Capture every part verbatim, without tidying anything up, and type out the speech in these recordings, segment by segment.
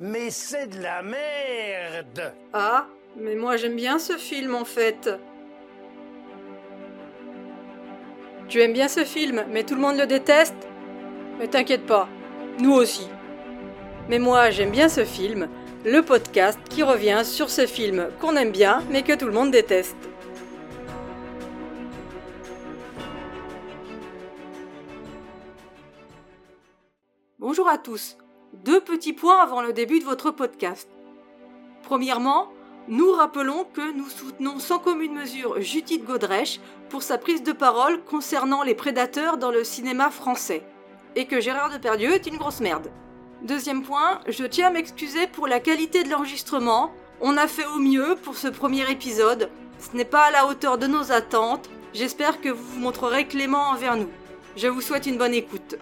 mais c'est de la merde. Ah, mais moi j'aime bien ce film en fait. Tu aimes bien ce film, mais tout le monde le déteste? Mais t'inquiète pas, nous aussi. Mais moi j'aime bien ce film, le podcast qui revient sur ce film qu'on aime bien, mais que tout le monde déteste. Bonjour à tous. Deux petits points avant le début de votre podcast. Premièrement, nous rappelons que nous soutenons sans commune mesure Judith Godrèche pour sa prise de parole concernant les prédateurs dans le cinéma français, et que Gérard Depardieu est une grosse merde. Deuxième point, je tiens à m'excuser pour la qualité de l'enregistrement. On a fait au mieux pour ce premier épisode. Ce n'est pas à la hauteur de nos attentes. J'espère que vous vous montrerez clément envers nous. Je vous souhaite une bonne écoute.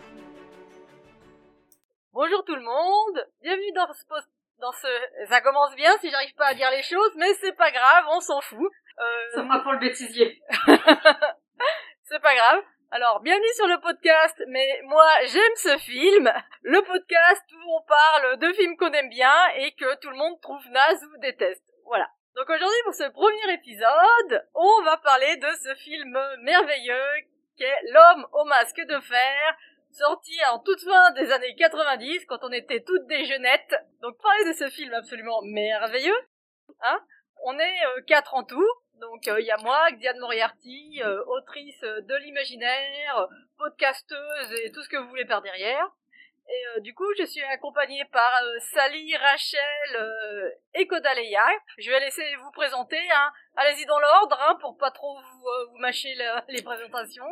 Bonjour tout le monde, bienvenue dans ce post... dans ce... Ça commence bien si j'arrive pas à dire les choses, mais c'est pas grave, on s'en fout. Euh... Ça me pour le bêtisier. C'est pas grave. Alors, bienvenue sur le podcast, mais moi j'aime ce film, le podcast où on parle de films qu'on aime bien et que tout le monde trouve naze ou déteste. Voilà. Donc aujourd'hui pour ce premier épisode, on va parler de ce film merveilleux qu'est L'homme au masque de fer, sorti en toute fin des années quatre-vingt-dix, quand on était toutes des jeunettes. Donc parler de ce film absolument merveilleux, hein. On est euh, quatre en tout, donc il euh, y a moi, Diane Moriarty, euh, autrice de l'imaginaire, euh, podcasteuse et tout ce que vous voulez par derrière. Et euh, du coup, je suis accompagnée par euh, Sally, Rachel euh, et Kodaleya. Je vais laisser vous présenter, hein. Allez-y dans l'ordre, hein, pour pas trop vous, euh, vous mâcher le, les présentations.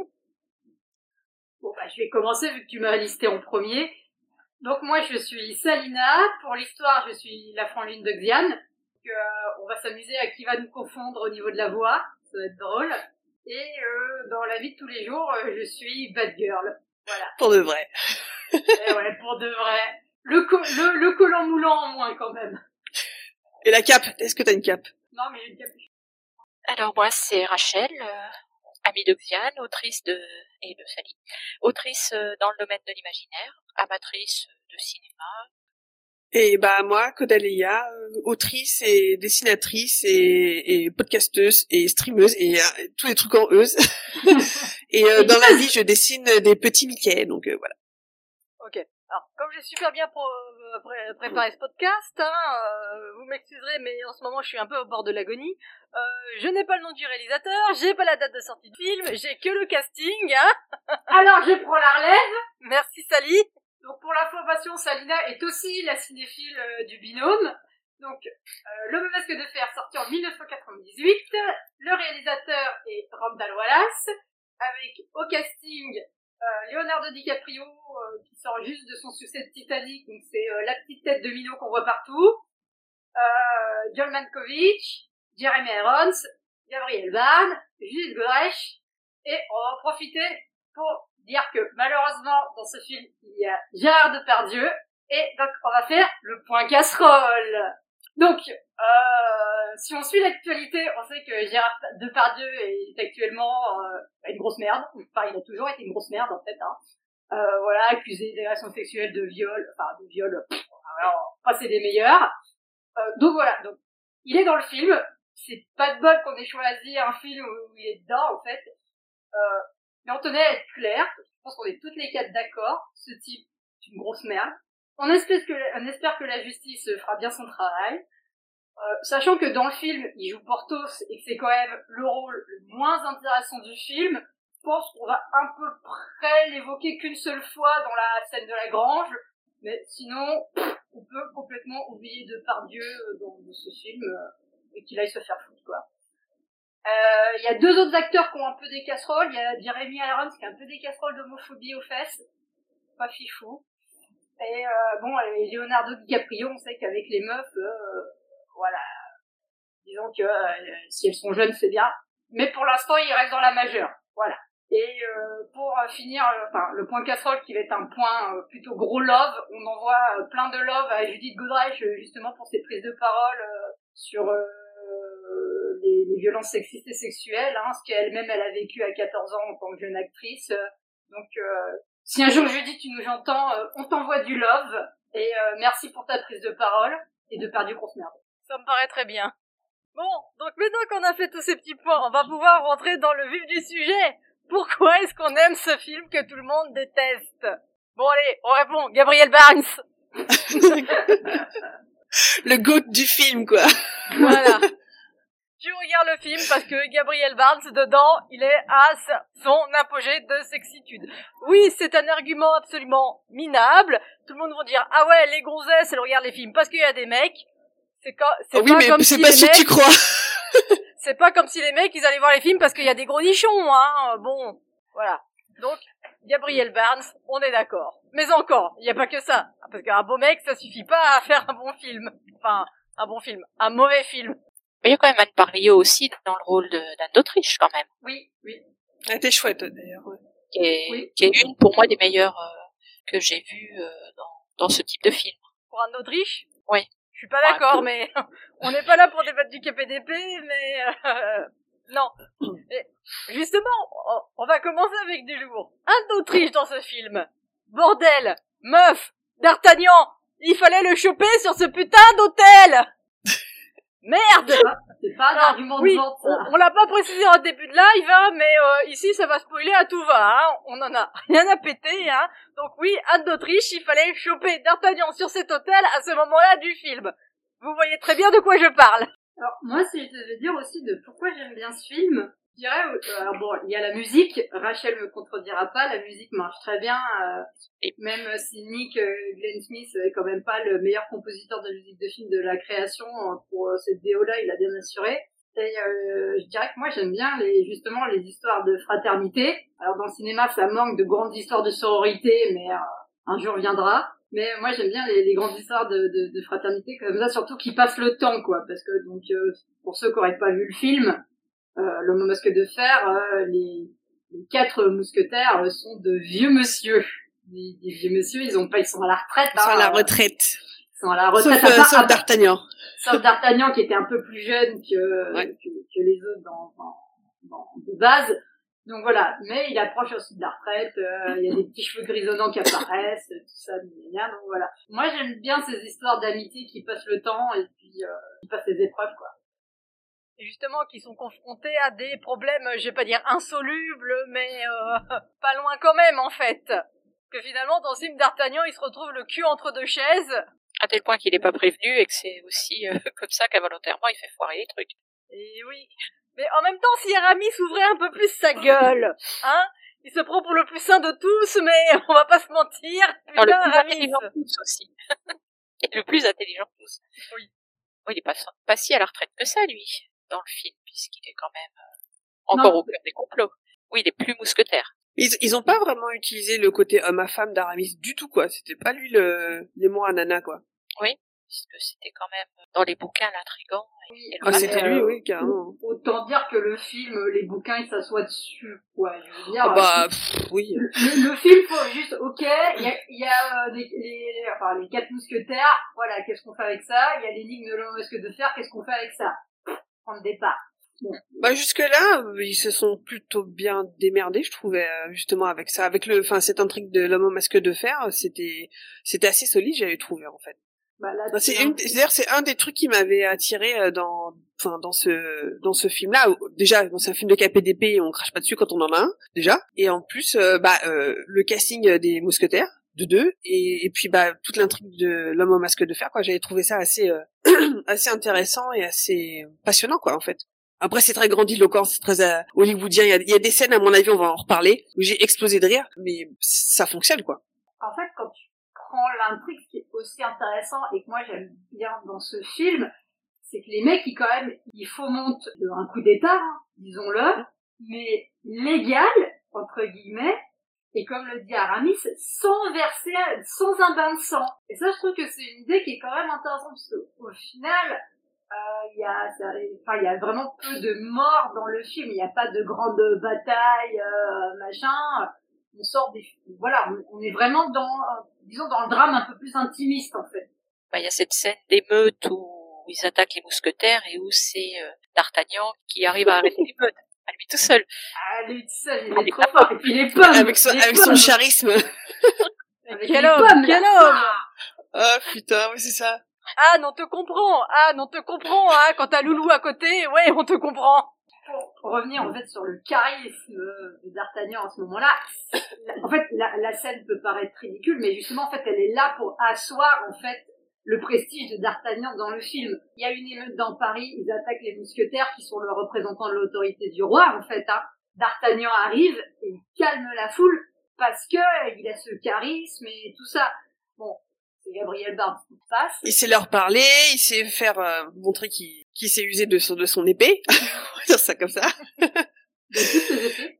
Bon, bah, je vais commencer vu que tu m'as listé en premier. Donc, moi, je suis Salina. Pour l'histoire, je suis la frangine de Xian. Donc, euh, on va s'amuser à qui va nous confondre au niveau de la voix. Ça va être drôle. Et euh, dans la vie de tous les jours, euh, je suis Bad Girl. Voilà. Pour de vrai. Et ouais, pour de vrai. Le, co- le, le collant moulant en moins, quand même. Et la cape, est-ce que t'as une cape? Non, mais j'ai une capuche. Alors, moi, c'est Rachel, euh, amie de Xian, autrice de... et de Sally, autrice euh, dans le domaine de l'imaginaire, amatrice de cinéma. Et bah moi, Kodaleya, euh, autrice et dessinatrice et, et podcasteuse et streameuse et euh, tous les trucs en euse. Et euh, dans la vie, je dessine des petits Mickey, donc euh, voilà. Ok. Alors, comme j'ai super bien pro- euh, pré- préparé ce podcast, hein, euh, vous m'excuserez, mais en ce moment, je suis un peu au bord de l'agonie. Euh, je n'ai pas le nom du réalisateur, j'ai pas la date de sortie de film, j'ai que le casting, hein. Alors, je prends la relève. Merci Sally. Donc pour l'information, Salina est aussi la cinéphile euh, du binôme. Donc euh, Le Masque de Fer, sorti en dix-neuf cent quatre-vingt-dix-huit. Le réalisateur est Randall Wallace, avec au casting euh, Leonardo DiCaprio, euh, qui sort juste de son succès de Titanic, donc c'est euh, la petite tête de minot qu'on voit partout. Euh, John Malkovich, Jeremy Irons, Gabriel Byrne, Judith Godrèche, et on va en profiter pour dire que malheureusement dans ce film il y a Gérard Depardieu, et donc on va faire le point casserole. Donc euh, si on suit l'actualité, on sait que Gérard Depardieu est actuellement euh, une grosse merde. Enfin, il a toujours été une grosse merde en fait, hein. Euh, voilà, accusé d'agression sexuelle, de viol, enfin de viol, pff, alors pas c'est des meilleurs. Euh, donc voilà, donc il est dans le film. C'est pas de bol qu'on ait choisi un film où il est dedans en fait. Euh, mais on tenait à être clair, je pense qu'on est toutes les quatre d'accord, ce type est une grosse merde. On espère que, on espère que la justice fera bien son travail, euh, sachant que dans le film, il joue Porthos et que c'est quand même le rôle le moins intéressant du film. Je pense qu'on va à peu près l'évoquer qu'une seule fois dans la scène de la grange, mais sinon, pff, on peut complètement oublier Depardieu dans, dans ce film, euh, et qu'il aille se faire foutre, quoi. Euh, il y a deux autres acteurs qui ont un peu des casseroles. Il y a Jeremy Irons qui a un peu des casseroles d'homophobie aux fesses. Pas fifou. Et euh, bon, et Leonardo DiCaprio, on sait qu'avec les meufs, euh, voilà. Disons que euh, si elles sont jeunes, c'est bien. Mais pour l'instant, il reste dans la majeure. Voilà. Et euh, pour finir, euh, enfin, le point casserole qui va être un point euh, plutôt gros love, on envoie euh, plein de love à Judith Godrèche, justement pour ses prises de parole euh, sur... Euh, Les, les violences sexistes et sexuelles, hein, ce qu'elle-même elle a vécu à quatorze ans en tant que jeune actrice. Donc, euh, si un jour Judith tu nous entends, euh, on t'envoie du love. Et euh, merci pour ta prise de parole et de faire du grosse merde. Ça me paraît très bien. Bon, donc maintenant qu'on a fait tous ces petits points, on va pouvoir rentrer dans le vif du sujet. Pourquoi est-ce qu'on aime ce film que tout le monde déteste? Bon allez, on répond, Gabriel Barnes. Le goat du film, quoi. Voilà. Tu regardes le film parce que Gabriel Barnes, dedans, il est à son apogée de sexitude. Oui, c'est un argument absolument minable. Tout le monde va dire, ah ouais, les gonzesses, elles regardent les films parce qu'il y a des mecs. C'est, quand, c'est oh oui, pas mais comme c'est si pas les ce que mecs... tu crois. C'est pas comme si les mecs, ils allaient voir les films parce qu'il y a des gros nichons, hein. Bon, voilà. Donc, Gabriel Barnes, on est d'accord. Mais encore, il n'y a pas que ça. Parce qu'un beau mec, ça suffit pas à faire un bon film. Enfin, un bon film. Un mauvais film. Mais il y a quand même Anne Parlio aussi dans le rôle de, d'Anne d'Autriche, quand même. Oui, oui. Elle était chouette, d'ailleurs. Ouais. Qui est, Oui. qui est une, pour moi, des meilleures euh, que j'ai vues euh, dans, dans ce type de film. Pour Anne d'Autriche? Oui. Je suis pas d'accord, mais on n'est pas là pour débattre du K P D P, mais euh, non. Et justement, on va commencer avec du lourd. Anne d'Autriche dans ce film. Bordel, meuf, D'Artagnan, il fallait le choper sur ce putain d'hôtel. Merde. C'est pas, c'est pas un Non, argument oui, de vente, ça. on, on l'a pas précisé en début de live, hein, mais euh, ici ça va spoiler à tout va, hein. On en a rien à péter, hein. Donc oui, Anne d'Autriche, il fallait choper D'Artagnan sur cet hôtel à ce moment-là du film. Vous voyez très bien de quoi je parle. Alors, moi, si je devais dire aussi de pourquoi j'aime bien ce film, je dirais, euh, alors bon, il y a la musique, Rachel me contredira pas, la musique marche très bien, euh, et même si Nick euh, Glenn Smith est quand même pas le meilleur compositeur de musique de film de la création, euh, pour euh, cette D O-là, il a bien assuré. Et euh, je dirais que moi, j'aime bien les, justement les histoires de fraternité. Alors, dans le cinéma, ça manque de grandes histoires de sororité, mais euh, un jour viendra. Mais moi, j'aime bien les, les grandes histoires de, de, de fraternité comme ça, surtout qui passent le temps, quoi. Parce que, donc, euh, pour ceux qui n'auraient pas vu le film, euh, L'homme au masque de fer, euh, les, les quatre mousquetaires euh, sont de vieux monsieur. Des, des vieux monsieur, ils ont pas, ils sont à la retraite. Ils sont hein, à la euh, retraite. Ils sont à la retraite. Sauf, à euh, part- sauf à part- D'Artagnan. Sauf D'Artagnan qui était un peu plus jeune que, Ouais. que, que les autres dans, dans, dans de base. Donc voilà, mais il approche aussi de la retraite, euh, il y a des petits cheveux grisonnants qui apparaissent, tout ça, bien, donc voilà. Moi j'aime bien ces histoires d'amitié qui passent le temps et puis euh, qui passent les épreuves, quoi. Et justement, qui sont confrontés à des problèmes, je vais pas dire insolubles, mais euh, pas loin quand même, en fait. Que finalement, dans ce film D'Artagnan, il se retrouve le cul entre deux chaises. À tel point qu'il n'est pas prévenu et que c'est aussi euh, comme ça qu'involontairement il fait foirer les trucs. Et oui. Mais en même temps, si Aramis ouvrait un peu plus sa gueule, hein, il se prend pour le plus sain de tous, mais on va pas se mentir, Alors, le putain, plus Aramis. intelligent de tous aussi. Et le plus intelligent de tous. Oui. Oui, il est pas, pas si à la retraite que ça, lui, dans le film, puisqu'il est quand même euh, encore Non. au cœur des complots. Oui, il est plus mousquetaire. Ils, ils ont pas vraiment utilisé le côté homme à femme d'Aramis du tout, quoi. C'était pas lui le, l'aimant à Nana, quoi. Oui, puisque c'était quand même, dans les bouquins, l'intrigant. Oui, Et le Ah, mais, c'était euh, lui, oui, carrément. Autant dire que le film, les bouquins, ils s'assoient dessus, quoi. Je veux dire, Ah bah, pff, oui. le, le film, faut juste, ok, il y a, il y a euh, les, les, enfin, les quatre mousquetaires, voilà, qu'est-ce qu'on fait avec ça? Il y a l'énigme de l'homme au masque de fer, qu'est-ce qu'on fait avec ça? Point de départ. Bon. Bah, jusque-là, euh, ils se sont plutôt bien démerdés, je trouvais, euh, justement, avec ça. Avec le, enfin, cette intrigue de l'homme au masque de fer, c'était, c'était assez solide, j'avais trouvé, en fait. Bah, là, Bah, c'est une, d'ailleurs, c'est un des trucs qui m'avait attiré euh, dans, enfin, dans ce, dans ce film-là. Déjà, bon, c'est un film de K P D P, on crache pas dessus quand on en a un, déjà. Et en plus, euh, bah, euh, le casting des mousquetaires, de deux, et, et puis, bah, toute l'intrigue de l'homme au masque de fer, quoi. J'avais trouvé ça assez, euh, assez intéressant et assez passionnant, quoi, en fait. Après, c'est très grandiloquent, c'est très euh, hollywoodien. Il y a, il y a des scènes, à mon avis, on va en reparler, où j'ai explosé de rire, mais ça fonctionne, quoi. En fait, quand tu prends l'intrigue, ce qui est aussi intéressant et que moi j'aime bien dans ce film, c'est que les mecs, ils quand même, ils fomentent un coup d'état, hein, disons-le, mais légal, entre guillemets, et comme le dit Aramis, sans verser, sans un bain de sang. Et ça, je trouve que c'est une idée qui est quand même intéressante, parce qu'au final, il euh, y a, ça, enfin, il y a vraiment peu de morts dans le film, il n'y a pas de grande bataille, euh, machin. On sort des, voilà, on, on est vraiment dans, euh, disons, dans le drame un peu plus intimiste, en fait. Bah, il y a cette scène d'émeute où ils attaquent les mousquetaires et où c'est euh, D'Artagnan qui arrive à arrêter l'émeute, à lui tout seul. Ah, lui, tout ça, il Ah, est les trop pommes. fort. Et puis les pommes. Avec son, les avec pommes. son charisme. Avec Quel les homme, pommes, quel là. homme! Ah putain, oui c'est ça. Ah, non, te comprends. Ah, non, te comprends. Hein. Quand t'as Loulou à côté, ouais, on te comprend. Pour revenir en fait sur le charisme de D'Artagnan à ce moment-là, en fait la, la scène peut paraître ridicule, mais justement en fait elle est là pour asseoir en fait le prestige de D'Artagnan dans le film. Il y a une émeute dans Paris, ils attaquent les mousquetaires qui sont le représentant de l'autorité du roi en fait. Hein. D'Artagnan arrive et il calme la foule parce que il a ce charisme et tout ça. Bon, c'est Gabriel Bard qui se passe. Il sait leur parler, il sait faire euh, montrer qu'il, qu'il sait user de son de son épée. On va dire ça comme ça. De toutes ses épées.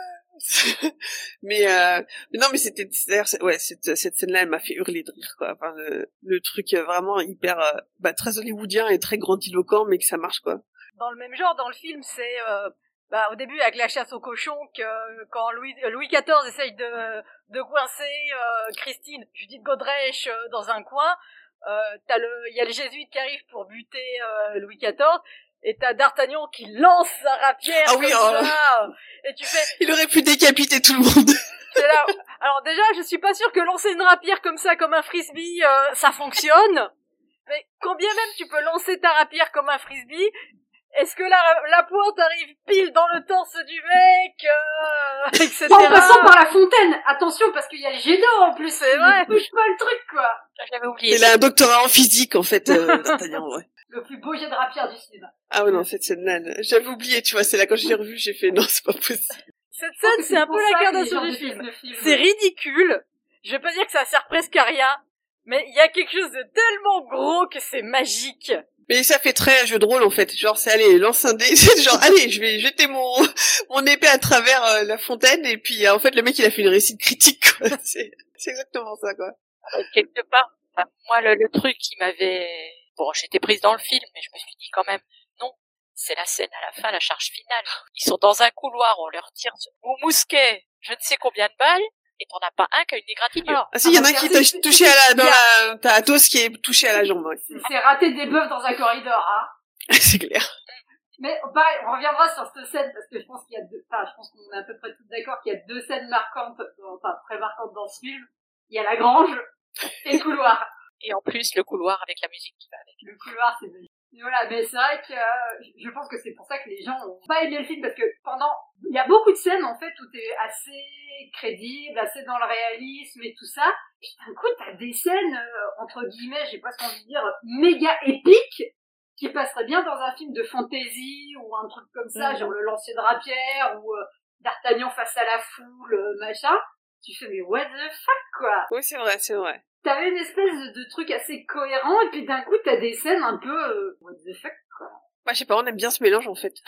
mais, euh, mais non, mais c'était d'ailleurs ouais cette cette scène-là, elle m'a fait hurler de rire quoi. Enfin le, le truc vraiment hyper euh, bah très hollywoodien et très grandiloquent, mais que ça marche quoi. Dans le même genre, dans le film, c'est euh, bah au début avec la chasse aux cochons que quand Louis Louis quatorze essaye de de coincer euh, Christine, Judith Godrèche euh, dans un coin. Euh, t'as le, il y a le jésuite qui arrive pour buter euh, Louis quatorze. Et t'as D'Artagnan qui lance sa rapière ah oui, comme oh. ça. Et tu fais... Il aurait pu décapiter tout le monde. C'est là... Alors déjà, je suis pas sûre que lancer une rapière comme ça, comme un frisbee, euh, ça fonctionne. Mais combien même tu peux lancer ta rapière comme un frisbee, est-ce que la, la pointe arrive pile dans le torse du mec, euh, et cetera. En passant par la fontaine. Attention, parce qu'il y a le jet d'eau en plus. C'est vrai. Touche pas le truc, quoi. J'avais oublié. Il a un doctorat en physique, en fait, euh, D'Artagnan, ouais. Le plus beau jet de rapière du cinéma. Ah ouais, non, cette scène-là, j'avais oublié, tu vois, c'est là quand je l'ai revue, j'ai fait, non, c'est pas possible. Cette scène, c'est un peu l'incarnation du film. film. C'est ridicule. Je vais pas dire que ça sert presque à rien, mais il y a quelque chose de tellement gros que c'est magique. Mais ça fait très jeu de rôle, en fait. Genre, c'est, allez, lance un dé, c'est genre, allez, je vais jeter mon, mon épée à travers euh, la fontaine, et puis, euh, en fait, le mec, il a fait une réussite critique, quoi. C'est, c'est exactement ça, quoi. Euh, quelque part, enfin, moi, le, le truc qui m'avait... Bon, j'étais prise dans le film, mais je me suis dit quand même, non, c'est la scène à la fin, la charge finale. Ils sont dans un couloir, on leur tire au mousquet, je ne sais combien de balles, et t'en as pas un qui a une égratignure. Ah si, il y en a un qui t'a touché à la, dans la, t'as Athos qui est touché à la jambe, ouais. C'est raté des bœufs dans un corridor, hein. C'est clair. Mais, pareil, on reviendra sur cette scène, parce que je pense qu'il y a deux, enfin, je pense qu'on est à peu près tous d'accord qu'il y a deux scènes marquantes, enfin, très marquantes dans ce film. Il y a la grange et le couloir. Et en plus, le couloir avec la musique qui va avec. Le couloir, c'est magique. Mais voilà, mais c'est vrai que euh, je pense que c'est pour ça que les gens ont pas aimé le film, parce que pendant, il y a beaucoup de scènes en fait où t'es assez crédible, assez dans le réalisme et tout ça. Puis d'un coup, t'as des scènes euh, entre guillemets, j'ai presque envie de dire méga épiques, qui passeraient bien dans un film de fantasy ou un truc comme ça, mmh. genre le lancer de rapière ou euh, D'Artagnan face à la foule, euh, machin. Tu fais mais what the fuck quoi. Oui, c'est vrai, c'est vrai. T'avais une espèce de, de truc assez cohérent, et puis d'un coup, t'as des scènes un peu... Euh, what the fuck, quoi. Bah, je sais pas, on aime bien ce mélange, en fait.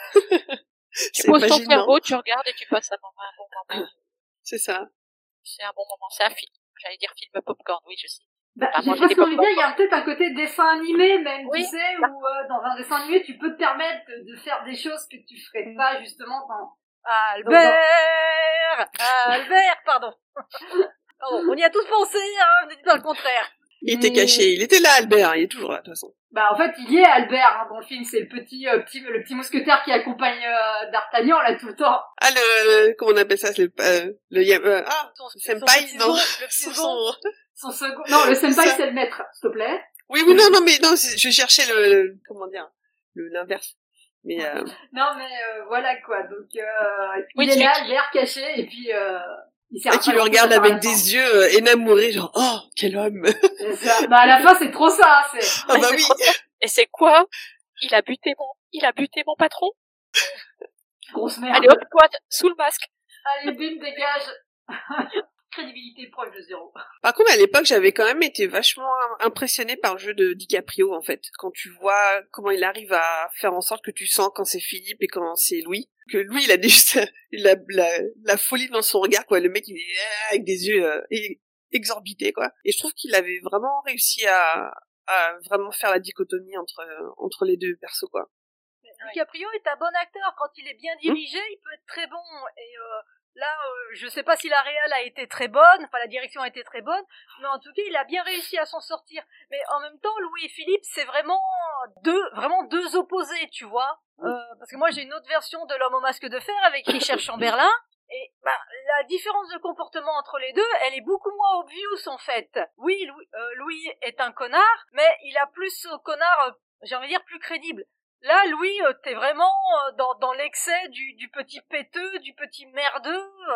Tu poses ton cerveau, tu regardes et tu passes un, moment, un bon moment. C'est ça. C'est un bon moment, c'est un film. J'allais dire film popcorn, oui, je sais. Bah, j'ai presque envie de dire, il y a peut-être un côté dessin animé, même, oui, tu sais, où euh, dans un dessin animé, tu peux te permettre de, de faire des choses que tu ferais pas, justement, dans... Albert dans... Albert, pardon. Pardon, on y a tous pensé, hein, ne dites pas le contraire. Il était caché, il était là, Albert, il est toujours là, de toute façon. Bah, en fait, il y est, Albert, hein, dans le film, c'est le petit, euh, petit, le petit mousquetaire qui accompagne euh, D'Artagnan, là, tout le temps. Ah, le, le comment on appelle ça, c'est le, euh, le, euh, ah, son, senpai, son non, le petit son, son second, non, le senpai, c'est le maître, s'il te plaît. Oui, oui, non, non, mais, non, je cherchais le, le comment dire, le, l'inverse. Mais, euh... non, mais, euh, voilà, quoi, donc, euh, oui, il est là, Albert, caché, et puis, euh, il et qui le regarde avec des yeux euh, énamourés, genre, oh, quel homme. C'est ça. Bah, à la fin, c'est trop ça, hein, c'est... Ah bah oui. Et c'est quoi? Il a buté mon, il a buté mon patron? Grosse merde. Allez hop, toi, sous le masque. Allez, bim, dégage. Crédibilité proche de zéro. Par contre, à l'époque, j'avais quand même été vachement impressionnée par le jeu de DiCaprio, en fait. Quand tu vois comment il arrive à faire en sorte que tu sens quand c'est Philippe et quand c'est Louis. Que Louis, il a juste la, la, la folie dans son regard, quoi. Le mec, il est avec des yeux euh, exorbités, quoi. Et je trouve qu'il avait vraiment réussi à, à vraiment faire la dichotomie entre, entre les deux persos, quoi. DiCaprio est un bon acteur. Quand il est bien dirigé, mmh. il peut être très bon. Et euh, là, euh, je sais pas si la réal a été très bonne, enfin la direction a été très bonne, mais en tout cas, il a bien réussi à s'en sortir. Mais en même temps, Louis et Philippe, c'est vraiment deux, vraiment deux opposés, tu vois. Euh, parce que moi, j'ai une autre version de L'Homme au masque de fer avec Richard Chamberlain. Et bah, la différence de comportement entre les deux, elle est beaucoup moins obvious en fait. Oui, Louis, euh, Louis est un connard, mais il a plus ce connard, euh, j'ai envie de dire, plus crédible. Là, Louis, euh, t'es vraiment euh, dans, dans l'excès du, du petit péteux, du petit merdeux,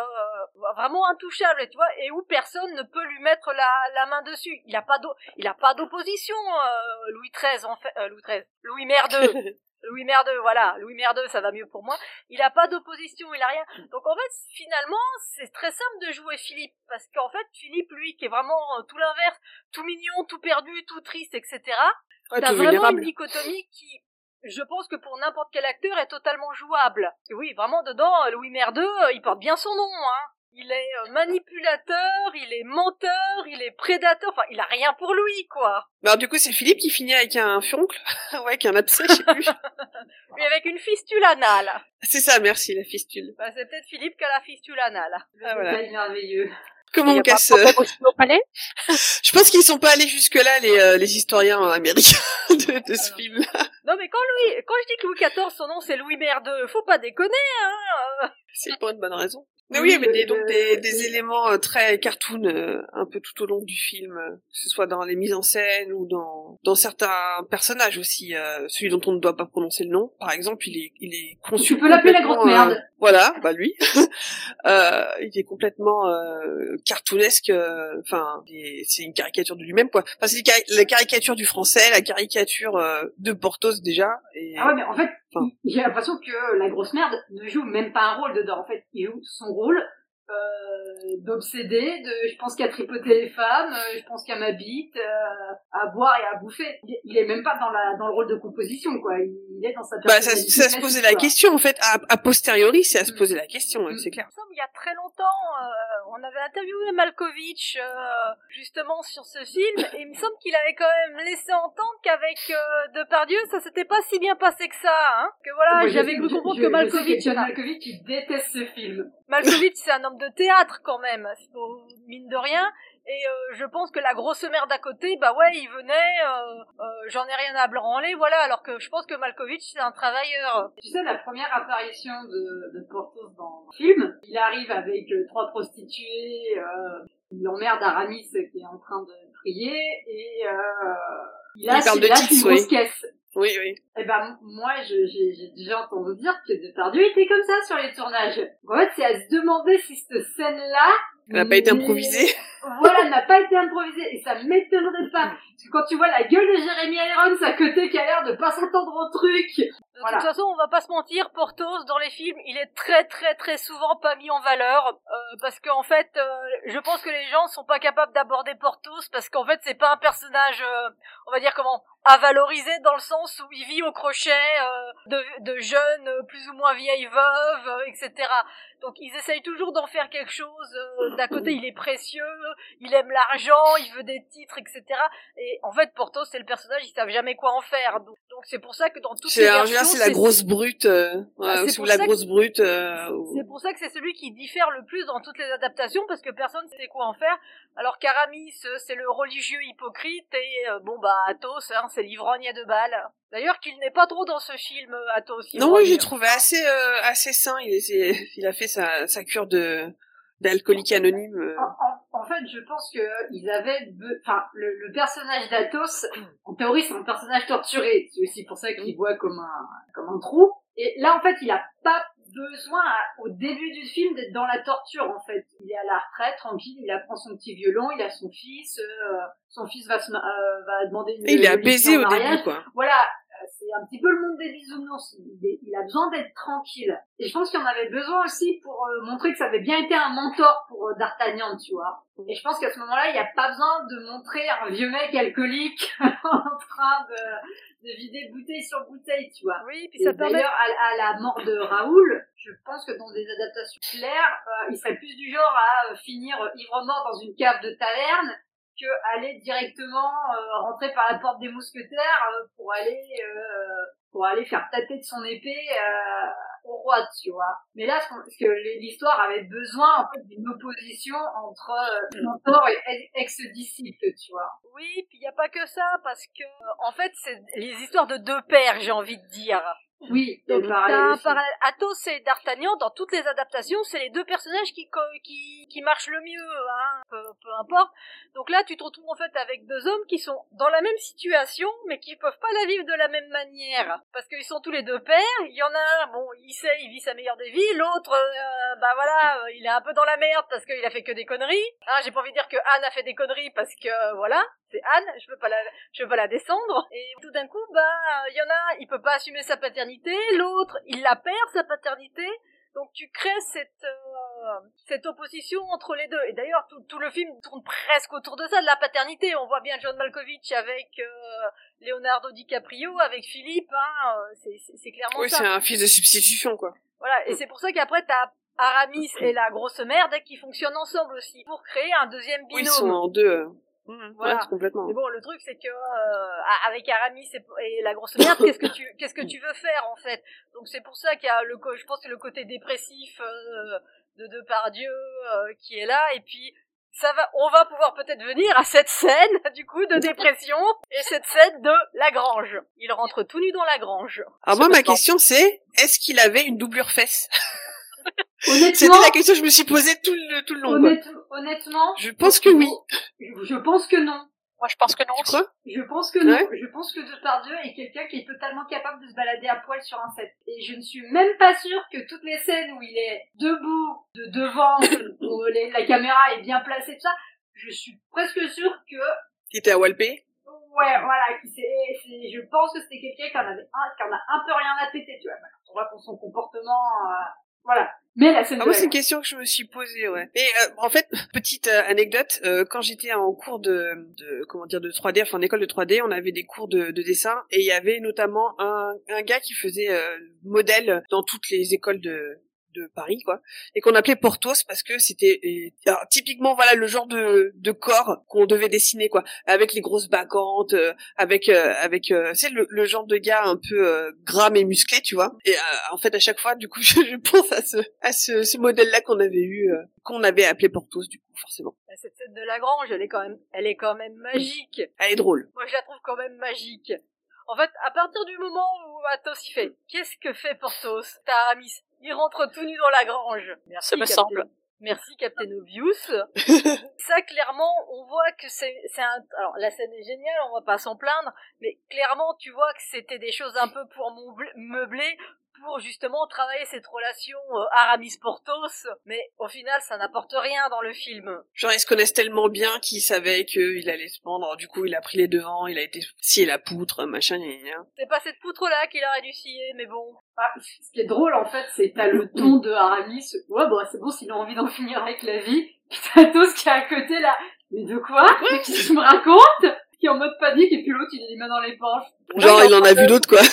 euh, vraiment intouchable, tu vois, et où personne ne peut lui mettre la, la main dessus. Il a pas d'o- il a pas d'opposition, euh, Louis treize, en fait, euh, Louis treize, Louis merdeux. Louis Merdeux, voilà, Louis Merdeux, ça va mieux pour moi. Il a pas d'opposition, il a rien. Donc en fait, finalement, c'est très simple de jouer Philippe, parce qu'en fait, Philippe, lui, qui est vraiment euh, tout l'inverse, tout mignon, tout perdu, tout triste, et cetera. Ouais, T'as tout vraiment vulnérable. une dichotomie qui, je pense que pour n'importe quel acteur, est totalement jouable. Parce que oui, vraiment, dedans, Louis Merdeux, euh, il porte bien son nom, hein. Il est euh, manipulateur, il est menteur, il est prédateur, enfin, il a rien pour lui, quoi. Bah, alors, du coup, c'est Philippe qui finit avec un furoncle. Ouais, avec un abcès, je sais plus. Lui avec une fistule anale. C'est ça, merci, la fistule. Bah, c'est peut-être Philippe qui a la fistule anale. Ah, voilà. C'est merveilleux. Comment Il y on a pas casse... de problème aussi au palais? Je pense qu'ils sont pas allés jusque-là, les, euh, les historiens américains de, de ce Alors. film-là. Non, mais quand Louis, quand je dis que Louis quatorze, son nom c'est Louis Merdeux, faut pas déconner, hein. C'est pour une bonne raison. Mais Oui, oui, il y avait des, le- donc des, le- des éléments euh, très cartoon euh, un peu tout au long du film, euh, que ce soit dans les mises en scène ou dans dans certains personnages aussi. Euh, celui dont on ne doit pas prononcer le nom, par exemple, il est il est conçu. Tu peux l'appeler la grosse complètement, merde. euh, voilà, bah lui, euh, il est complètement euh, cartoonesque. Enfin, euh, c'est une caricature de lui-même, quoi. Enfin, c'est cari- la caricature du français, la caricature euh, de Porthos déjà. Et Ah ouais, mais en fait, Enfin. il- j'ai l'impression que la grosse merde ne joue même pas un rôle dedans. En fait, il joue son rôle euh, d'obsédé, de je pense qu'à tripoter les femmes, euh, je pense qu'à ma bite, euh, à boire et à bouffer. Il, est- il est même pas dans la dans le rôle de composition, quoi. Il, il est dans sa bah, ça, personnalité ça se posait la classique, quoi. question en fait. A, a posteriori, c'est à se Mm. poser la question, ouais, Mm. c'est clair. Il me semble, il y a très longtemps, euh, on avait interviewé Malkovich, euh, justement sur ce film, et il me semble qu'il avait quand même laissé entendre qu'avec euh, Depardieu, ça s'était pas si bien passé que ça, hein. Que voilà, Moi, je j'avais sais- cru je- comprendre je- que je sais Malkovich, John Malkovich, il déteste ce film. Malkovich, c'est un homme de théâtre quand même, mine de rien. Et euh, je pense que la grosse merde à côté, bah ouais, il venait, euh, euh, j'en ai rien à branler, voilà. Alors que je pense que Malkovich, c'est un travailleur. Tu sais, la première apparition de, de Porthos dans le film, il arrive avec euh, trois prostituées, euh, il emmerde Aramis qui est en train de prier, et euh, il Il lâche, parle de il lâche titres, une grosse oui. caisse. Oui, oui. Et ben moi, je- j'ai j'ai déjà entendu dire que Depardieu était comme ça sur les tournages. En fait, c'est à se demander si cette scène-là... Elle n'a pas été n'est- improvisée. Voilà, n'a pas été improvisée, et ça m'étonnerait pas. Parce que quand tu vois la gueule de Jeremy Irons à côté qui a l'air de pas s'attendre au truc... De Voilà. toute façon, on va pas se mentir, Porthos, dans les films, il est très très très souvent pas mis en valeur, euh, parce qu'en fait, euh, je pense que les gens sont pas capables d'aborder Porthos, parce qu'en fait, c'est pas un personnage, euh, on va dire comment, à valoriser dans le sens où il vit au crochet euh, de, de jeunes, euh, plus ou moins vieilles veuves, euh, et cetera. Donc ils essayent toujours d'en faire quelque chose. Euh, D'un côté, il est précieux, il aime l'argent, il veut des titres, et cetera. Et en fait, Porthos, c'est le personnage, ils savent jamais quoi en faire. Donc donc c'est pour ça que dans toutes les C'est en versions, général, c'est la grosse brute, euh, ouais, Ah, c'est ou pour la ça que- grosse brute. Euh, ou- c'est pour ça que c'est celui qui diffère le plus dans toutes les adaptations, parce que personne ne sait quoi en faire. Alors qu'Aramis, euh, c'est le religieux hypocrite, et euh, bon bah Athos, hein, c'est l'ivrogne à deux balles. D'ailleurs qu'il n'est pas trop dans ce film, euh, Athos. Non, ivrogne. oui, j'ai trouvé assez euh, assez sain. Il, est- il a fait sa, sa cure de d'alcoolique anonyme. euh. En, en, en fait, je pense que ils avaient, be- enfin, le, le personnage d'Athos, en théorie, c'est un personnage torturé. C'est aussi pour ça qu'il voit comme un, comme un trou. Et là, en fait, il a pas besoin, à- au début du film, d'être dans la torture, en fait. Il est à la retraite, tranquille, il apprend son petit violon, il a son fils, euh, son fils va se, ma- euh, va demander une, Et il est une apaisé en au mariage. début, quoi. Voilà, euh, c'est un petit peu le monde des bisounours. Il, est- il a besoin d'être tranquille. Et je pense qu'il en avait besoin aussi pour euh, montrer que ça avait bien été un mentor pour euh, D'Artagnan, tu vois. Et je pense qu'à ce moment-là, il n'y a pas besoin de montrer un vieux mec alcoolique en train de, de vider bouteille sur bouteille, tu vois. Oui, puis Et ça permet. d'ailleurs, à, à la mort de Raoul, je pense que dans des adaptations claires, euh, il serait plus du genre à euh, finir euh, ivre-mort dans une cave de taverne que aller directement euh, rentrer par la porte des mousquetaires euh, pour aller euh, pour aller faire tâter de son épée euh, au roi, tu vois. Mais là, ce qu'on- ce que l'histoire avait besoin en fait d'une opposition entre euh, mentor et ex-disciple, tu vois. Oui, puis il y a pas que ça, parce que euh, en fait, c'est les histoires de deux pères, j'ai envie de dire. Oui, Donc, le t'as parallèle un aussi. parallèle. Athos et D'Artagnan, dans toutes les adaptations, c'est les deux personnages qui, co- qui, qui marchent le mieux, hein, peu, peu importe. Donc là, tu te retrouves en fait avec deux hommes qui sont dans la même situation, mais qui peuvent pas la vivre de la même manière. Parce qu'ils sont tous les deux pères, il y en a un, bon, il sait, il vit sa meilleure des vies, l'autre, euh, bah voilà, euh, il est un peu dans la merde parce qu'il a fait que des conneries. Hein, j'ai pas envie de dire que Anne a fait des conneries parce que, euh, voilà, c'est Anne, je veux pas la, je veux pas la descendre. Et tout d'un coup, bah, il y en a un, il peut pas assumer sa paternité, l'autre, il la perd, sa paternité. Donc tu crées cette euh, cette opposition entre les deux. Et d'ailleurs, tout, tout le film tourne presque autour de ça, de la paternité. On voit bien John Malkovich avec euh, Leonardo DiCaprio, avec Philippe. Hein, euh, c'est, c'est, c'est clairement Oui, ça. c'est un fils de substitution, quoi. Voilà. Et c'est pour ça qu'après t'as Aramis et la grosse merde qui fonctionnent ensemble aussi pour créer un deuxième binôme. Oui, ils sont en deux. euh. Mmh, Voilà. ouais, complètement. Mais bon, le truc c'est que euh, avec Aramis et, et la grosse merde, qu'est-ce que tu qu'est-ce que tu veux faire en fait? Donc c'est pour ça qu'il y a le co- je pense que le côté dépressif euh, de Depardieu euh, qui est là, et puis ça va, on va pouvoir peut-être venir à cette scène du coup de dépression et cette scène de la grange. Il rentre tout nu dans la grange. Alors moi, ma question c'est, est-ce qu'il avait une doublure fesse? Honnêtement, C'était la question que je me suis posée tout le, tout le long, quoi. honnête, honnêtement, Je pense que oui. je, je pense que non. Moi, je pense que non Tu aussi. crois? Je pense que non. Ouais. Je pense que Depardieu est quelqu'un qui est totalement capable de se balader à poil sur un set. Et je ne suis même pas sûre que toutes les scènes où il est debout, de devant, où les- la caméra est bien placée, tout ça, je suis presque sûre que, Il était à Walpé. ouais, voilà, qui c'est, c'est, je pense que c'était quelqu'un qui en avait un, qui en a un peu rien à péter, tu vois. On voit pour son comportement, euh, voilà. Mais la scène Ah de oui, la c'est une question que je me suis posée, ouais. Et euh, en fait, petite euh, anecdote, euh, quand j'étais en cours de, de comment dire de trois D, enfin en école de trois D, on avait des cours de, de dessin et il y avait notamment un, un gars qui faisait euh, modèle dans toutes les écoles de de Paris, quoi, et qu'on appelait Porthos parce que c'était et, alors, typiquement voilà le genre de de corps qu'on devait dessiner, quoi, avec les grosses bacchantes, euh, avec euh, avec euh, c'est le, le genre de gars un peu euh, gras mais musclé, tu vois. Et euh, en fait à chaque fois du coup je, je pense à ce à ce, ce modèle là qu'on avait eu euh, qu'on avait appelé Porthos, du coup forcément. Cette scène de la grange, elle est quand même, elle est quand même magique. Elle est drôle. Moi, je la trouve quand même magique. En fait, à partir du moment où Athos il fait, qu'est-ce que fait Porthos? T'as Aramis, il rentre tout nu dans la grange. Merci, Ça me Captain. semble. Merci, Captain Obvious. Ça, clairement, on voit que c'est, c'est un, alors, la scène est géniale, on va pas s'en plaindre, mais clairement, tu vois que c'était des choses un peu pour meubler, meubler pour justement travailler cette relation euh, Aramis-Porthos, mais au final, ça n'apporte rien dans le film. Genre ils se connaissent tellement bien qu'ils savaient qu'il allait se prendre, du coup il a pris les devants, il a été scié la poutre, machin, gna gna gna. C'est pas cette poutre-là qu'il aurait dû scier, mais bon. Ah, ce qui est drôle, en fait, c'est que t'as le ton de Aramis. Ouais, bon, c'est bon s'il a envie d'en finir avec la vie. Puis t'as Athos qui est à côté, là. Mais de quoi? Mais qu'est-ce que tu me racontes? Qui est en mode panique, et puis l'autre, il a les mains dans les poches. Genre Ouais, il en a vu de- d'autres, quoi.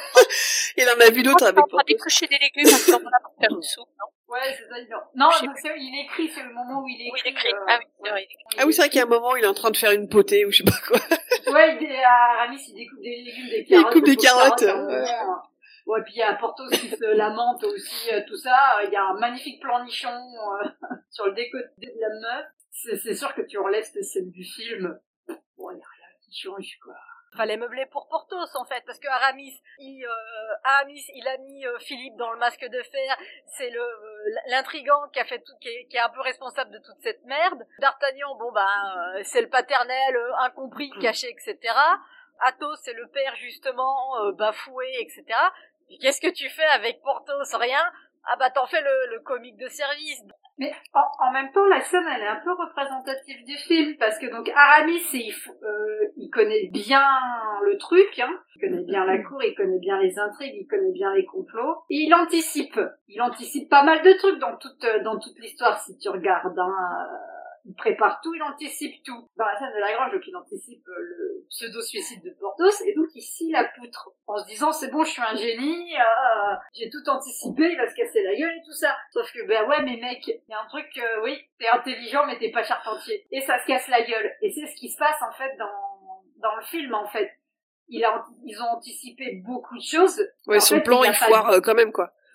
Il en a vu d'autres avec On va Porthos. décrocher des légumes à ce moment-là pour faire une soupe, non? Ouais, c'est ça, il Non, non Je sais donc c'est, il écrit, c'est le moment où il écrit. Oui, il écrit. euh, Ah oui, c'est vrai, il écrit. Ah oui, c'est vrai qu'il y a un moment où il est en train de faire une potée ou je sais pas quoi. Ouais, il est, Aramis, il découpe des légumes, des Il carottes. coupe des pauvres carottes, à un ouais. moment. Ouais, puis il y a Porthos qui se lamente aussi, euh, tout ça. Il y a un magnifique plan nichon euh, sur le décoté de la meuf. C'est, c'est sûr que tu enlèves cette scène du film. Bon, il y a rien qui change, quoi. Fallait meubler pour Porthos, en fait, parce que Aramis, il, euh, Aramis, il a mis euh, Philippe dans le masque de fer. C'est le euh, l'intrigant qui a fait tout, qui est, qui est un peu responsable de toute cette merde. D'Artagnan, bon ben, euh, c'est le paternel euh, incompris, caché, et cetera. Athos, c'est le père justement euh, bafoué, et cetera. Et qu'est-ce que tu fais avec Porthos? Rien. Ah bah t'en fais le, le comique de service. Mais en, en même temps, la scène, elle est un peu représentative du film, parce que donc Aramis, il, euh, il connaît bien le truc, hein. Il connaît bien la cour, il connaît bien les intrigues, il connaît bien les complots, et il anticipe. Il anticipe pas mal de trucs dans toute dans toute l'histoire, si tu regardes, hein. Il prépare tout, il anticipe tout. Dans la scène de la grange, donc il anticipe euh, le pseudo-suicide de Porthos, et donc il scie la poutre, en se disant, c'est bon, je suis un génie, euh, j'ai tout anticipé, il va se casser la gueule et tout ça. Sauf que, ben ouais, mais mec, il y a un truc, euh, oui, t'es intelligent, mais t'es pas charpentier. Et ça se casse la gueule. Et c'est ce qui se passe, en fait, dans, dans le film, en fait. Il a, ils ont anticipé beaucoup de choses. Ouais, En son fait, plan il il a pas foire euh, quand même, quoi.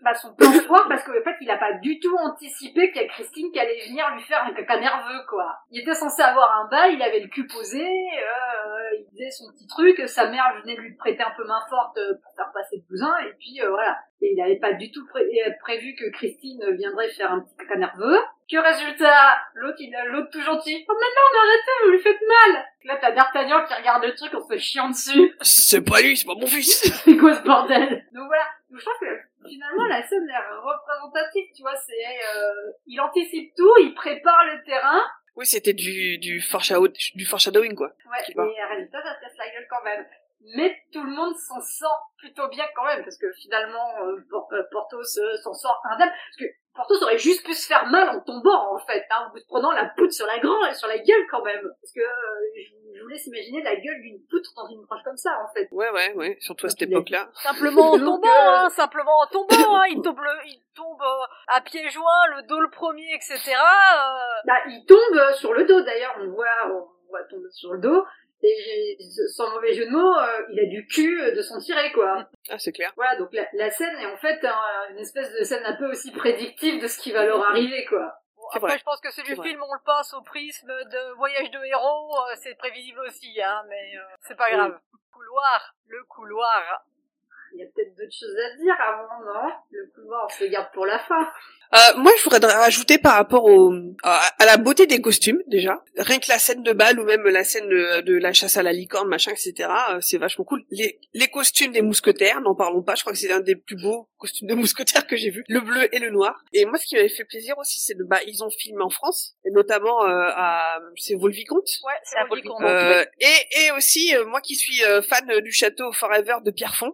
bah, son plan foire parce qu'en fait, il a pas du tout anticipé qu'il y a Christine qui allait venir lui faire un caca nerveux, quoi. Il était censé avoir un bal, il avait le cul posé, euh, il disait son petit truc, sa mère venait lui prêter un peu main forte pour faire passer le cousin, et puis euh, voilà. Et il n'avait pas du tout pré- prévu que Christine viendrait faire un petit caca nerveux. Que résultat, l'autre, il a l'autre tout gentil. Oh, mais non, mais arrêtez, vous lui faites mal! Là, t'as D'Artagnan qui regarde le truc en se chiant dessus. C'est pas lui, c'est pas mon fils. C'est quoi ce bordel? Donc voilà. Donc, je trouve que, finalement, la scène est représentative, tu vois, c'est, euh, il anticipe tout, il prépare le terrain. Oui, c'était du, du foreshadow, du foreshadowing, quoi. Ouais, et résultat, ça se casse la gueule quand même. Mais tout le monde s'en sort plutôt bien quand même, parce que finalement, euh, Porthos euh, s'en sort indemne, parce que Porthos aurait juste pu se faire mal en tombant, en fait, hein, en se prenant la poutre sur la grand, sur la gueule quand même, parce que euh, je, je vous laisse imaginer la gueule d'une poutre dans une branche comme ça, en fait. Ouais, ouais, ouais, surtout à cette époque-là. Simplement en tombant, hein, simplement en tombant, hein, il tombe, le, il tombe euh, à pieds joints, le dos le premier, et cetera. Euh... Bah, il tombe sur le dos, d'ailleurs, on voit, on voit tomber sur le dos. Et sans mauvais jeu de mots, euh, il a du cul de s'en tirer, quoi. Ah, c'est clair. Voilà, donc la, la scène est en fait un, une espèce de scène un peu aussi prédictive de ce qui va leur arriver, quoi. Bon, après, vrai. Je pense que c'est du film, on le passe au prisme de Voyage de héros, euh, c'est prévisible aussi, hein, mais euh, c'est pas grave. Oui. Couloir, le couloir. Il y a peut-être d'autres choses à dire avant, non? Le couloir, on se le garde pour la fin. Euh, moi, je voudrais rajouter par rapport au, à, à la beauté des costumes, déjà. Rien que la scène de bal ou même la scène de, de la chasse à la licorne, machin, et cetera, euh, c'est vachement cool. Les, les costumes des mousquetaires, n'en parlons pas, je crois que c'est l'un des plus beaux costumes de mousquetaires que j'ai vu. Le bleu et le noir. Et moi, ce qui m'avait fait plaisir aussi, c'est de, bah, ils ont filmé en France, et notamment, euh, à, c'est Vaux-le-Vicomte. Ouais, c'est à Vaux-le-Vicomte. Euh, et, et aussi, euh, moi qui suis euh, fan du château Forever de Pierrefonds,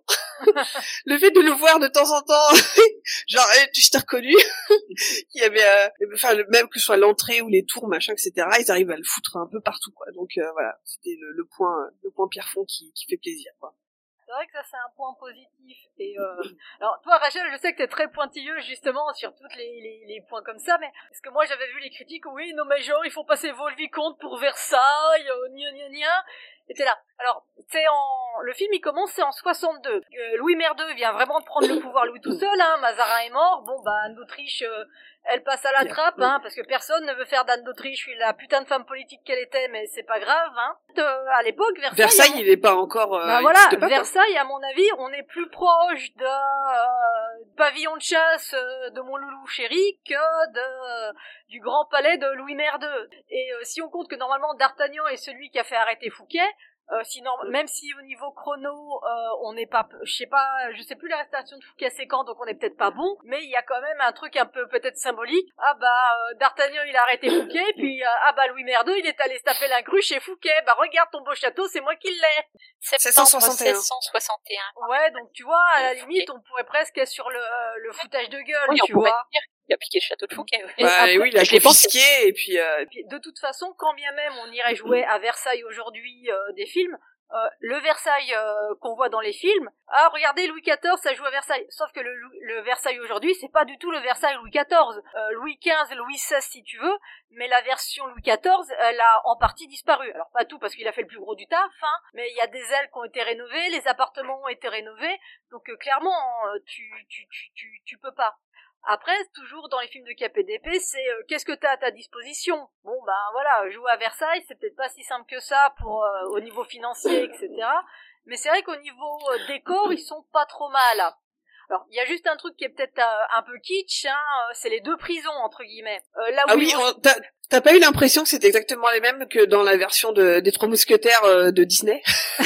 le fait de le voir de temps en temps, genre, hey, tu t'es reconnu, il y avait, euh, enfin, même que ce soit l'entrée ou les tours, machin, et cetera, ils arrivent à le foutre un peu partout, quoi. Donc euh, voilà, c'était le, le point, le point Pierrefonds qui, qui fait plaisir, quoi. C'est vrai que ça, c'est un point positif. Et euh... alors, toi, Rachel, je sais que t'es très pointilleuse, justement, sur tous les, les, les points comme ça, mais parce que moi, j'avais vu les critiques, oui, non, mais genre, il faut passer Vaux-le-Vicomte pour Versailles, euh, gna gna gna. Et t'es là. Alors, c'est en, le film, il commence, c'est en soixante-deux. Euh, Louis Merdeux vient vraiment de prendre le pouvoir, Louis tout seul, hein, Mazarin est mort, bon, bah, Anne d'Autriche, euh, elle passe à la trappe, hein, parce que personne ne veut faire d'Anne d'Autriche, la putain de femme politique qu'elle était, mais c'est pas grave, hein. Euh, à l'époque, Versailles... Versailles, mon... il est pas encore... Euh, bah voilà, pas, Versailles, quoi. À mon avis, on est plus proche de euh, pavillon de chasse euh, de mon loulou chéri que de euh, du grand palais de Louis Merdeux. Et euh, si on compte que normalement D'Artagnan est celui qui a fait arrêter Fouquet, Euh, sinon, même si au niveau chrono, euh, on n'est pas, je sais pas, je sais plus la restauration de Fouquet c'est quand, donc on n'est peut-être pas bon, mais il y a quand même un truc un peu peut-être symbolique. Ah bah, euh, D'Artagnan il a arrêté Fouquet, puis euh, ah bah Louis Merdeux il est allé se taper l'incru chez Fouquet. Bah regarde ton beau château, c'est moi qui l'ai. septembre seize cent soixante et un. Ouais, donc tu vois, à la limite, on pourrait presque être sur le, euh, le foutage de gueule, oui, tu on vois. Dire qu'il a piqué le château de Fouquet. Ouais. Bah après, oui, il a confisqué, et puis, euh... et puis de toute façon, quand bien même on irait jouer à Versailles aujourd'hui euh, des films, Euh, le Versailles euh, qu'on voit dans les films, ah regardez Louis quatorze ça joue à Versailles, sauf que le, le Versailles aujourd'hui c'est pas du tout le Versailles Louis quatorze, euh, Louis quinze, Louis seize si tu veux, mais la version Louis quatorze elle a en partie disparu, alors pas tout parce qu'il a fait le plus gros du taf, hein, mais il y a des ailes qui ont été rénovées, les appartements ont été rénovés, donc euh, clairement euh, tu, tu, tu, tu, tu peux pas. Après, toujours dans les films de K P D P, c'est euh, qu'est-ce que t'as à ta disposition. Bon, ben voilà, jouer à Versailles, c'est peut-être pas si simple que ça pour euh, au niveau financier, et cetera. Mais c'est vrai qu'au niveau euh, décor, ils sont pas trop mal. Alors, il y a juste un truc qui est peut-être euh, un peu kitsch, hein, euh, c'est les deux prisons entre guillemets. Euh, là où ah oui, on... t'as, t'as pas eu l'impression que c'était exactement les mêmes que dans la version de des Trois Mousquetaires euh, de Disney?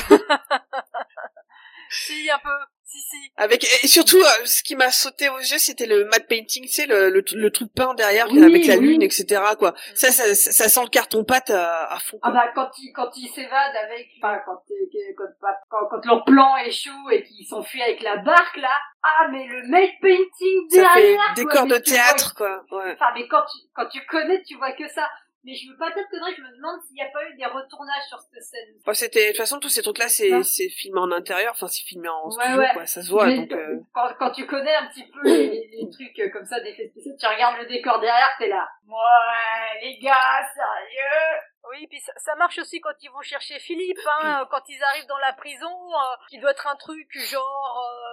Si, un peu. Si, si. Avec, et surtout, euh, ce qui m'a sauté aux yeux, c'était le matte painting, tu sais, le, le, le truc peint derrière, oui, avec la oui. lune, et cetera, quoi. Ça, ça, ça, ça sent le carton-pâte à, à fond, quoi. Ah bah, quand ils, quand ils s'évadent avec, enfin, quand, quand, quand, quand leur plan échoue et qu'ils s'enfuient avec la barque, là, ah, mais le matte painting derrière, ça fait décor de théâtre, vois, quoi, ouais. Enfin, mais quand tu, quand tu connais, tu vois que ça. Mais je veux pas dire conneries, je me demande s'il n'y a pas eu des retournages sur cette scène. Bon, c'était, de toute façon, tous ces trucs-là, c'est, ouais. c'est filmé en intérieur, enfin, c'est filmé en ouais, studio, ouais. quoi, ça se voit, mais donc, euh... quand, quand tu connais un petit peu les, les, les trucs comme ça, d'effets spéciaux, tu regardes le décor derrière, t'es là. Ouais, les gars, sérieux? Oui, puis ça, ça marche aussi quand ils vont chercher Philippe, hein, quand ils arrivent dans la prison, euh, qui doit être un truc genre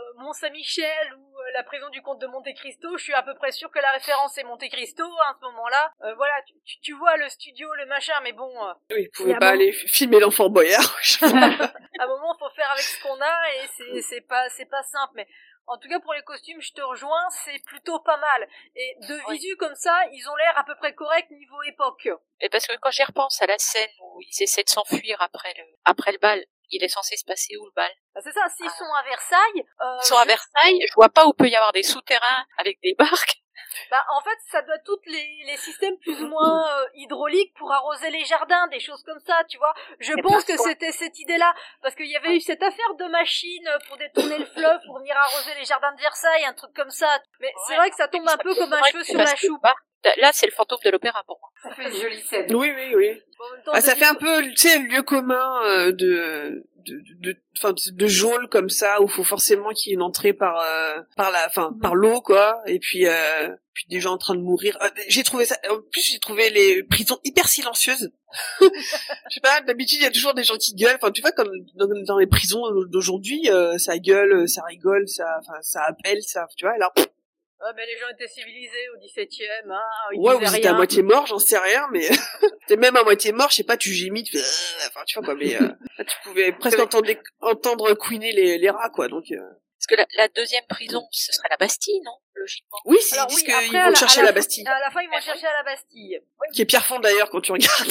Mont-Saint-Michel ou euh, la prison du comte de Monte Cristo, je suis à peu près sûre que la référence est Monte Cristo hein, à ce moment-là. Euh, voilà, tu, tu, tu vois le studio, le machin, mais bon... Euh, oui, vous pouvez pas aller filmer l'enfant Boyard. à un moment, faut faire avec ce qu'on a et c'est, c'est pas, c'est pas simple, mais... En tout cas, pour les costumes, je te rejoins, c'est plutôt pas mal. Et de oui. visu comme ça, ils ont l'air à peu près corrects niveau époque. Et parce que quand j'y repense à la scène où ils essaient de s'enfuir après le, après le bal, il est censé se passer où le bal? Bah c'est ça, s'ils ah. sont à Versailles... Euh, ils sont à je... Versailles, je vois pas où peut y avoir des souterrains avec des barques. Bah en fait, ça doit toutes les, les systèmes plus ou moins euh, hydrauliques pour arroser les jardins, des choses comme ça, tu vois. Je Et pense que quoi. C'était cette idée-là, parce qu'il y avait eu cette affaire de machine pour détourner le fleuve, pour venir arroser les jardins de Versailles, un truc comme ça. Mais ouais, c'est vrai que ça tombe un peu comme un cheveu sur la choupe. Là, c'est le fantôme de l'opéra pour moi. Ça fait une jolie scène. Oui, oui, oui. Bon, temps, ah, ça fait un peu, tu sais, lieu commun euh, de, de, de, enfin, de, de geôle comme ça, où il faut forcément qu'il y ait une entrée par, euh, par la, enfin, par l'eau, quoi. Et puis, euh, puis des gens en train de mourir. Euh, j'ai trouvé ça. En plus, j'ai trouvé les prisons hyper silencieuses. Je sais pas. D'habitude, il y a toujours des gens qui gueulent. Enfin, tu vois, comme dans, dans les prisons d'aujourd'hui, euh, ça gueule, ça rigole, ça, enfin, ça appelle, ça, tu vois. Alors. Ouais, mais les gens étaient civilisés au dix-septième, hein. Ils ouais, vous rien. étiez à moitié mort, j'en sais rien, mais t'es même à moitié mort, je sais pas, tu gémis, tu fais, enfin, tu vois quoi, mais euh, tu pouvais presque entendre, les, entendre couiner les, les rats, quoi, donc. Euh... Parce que la, la deuxième prison, ce serait la Bastille, non, logiquement. Oui, ils disent oui, qu'ils vont chercher à la, la Bastille. À la fin, ils vont chercher à la Bastille. Oui. Qui est Pierrefonds d'ailleurs quand tu regardes.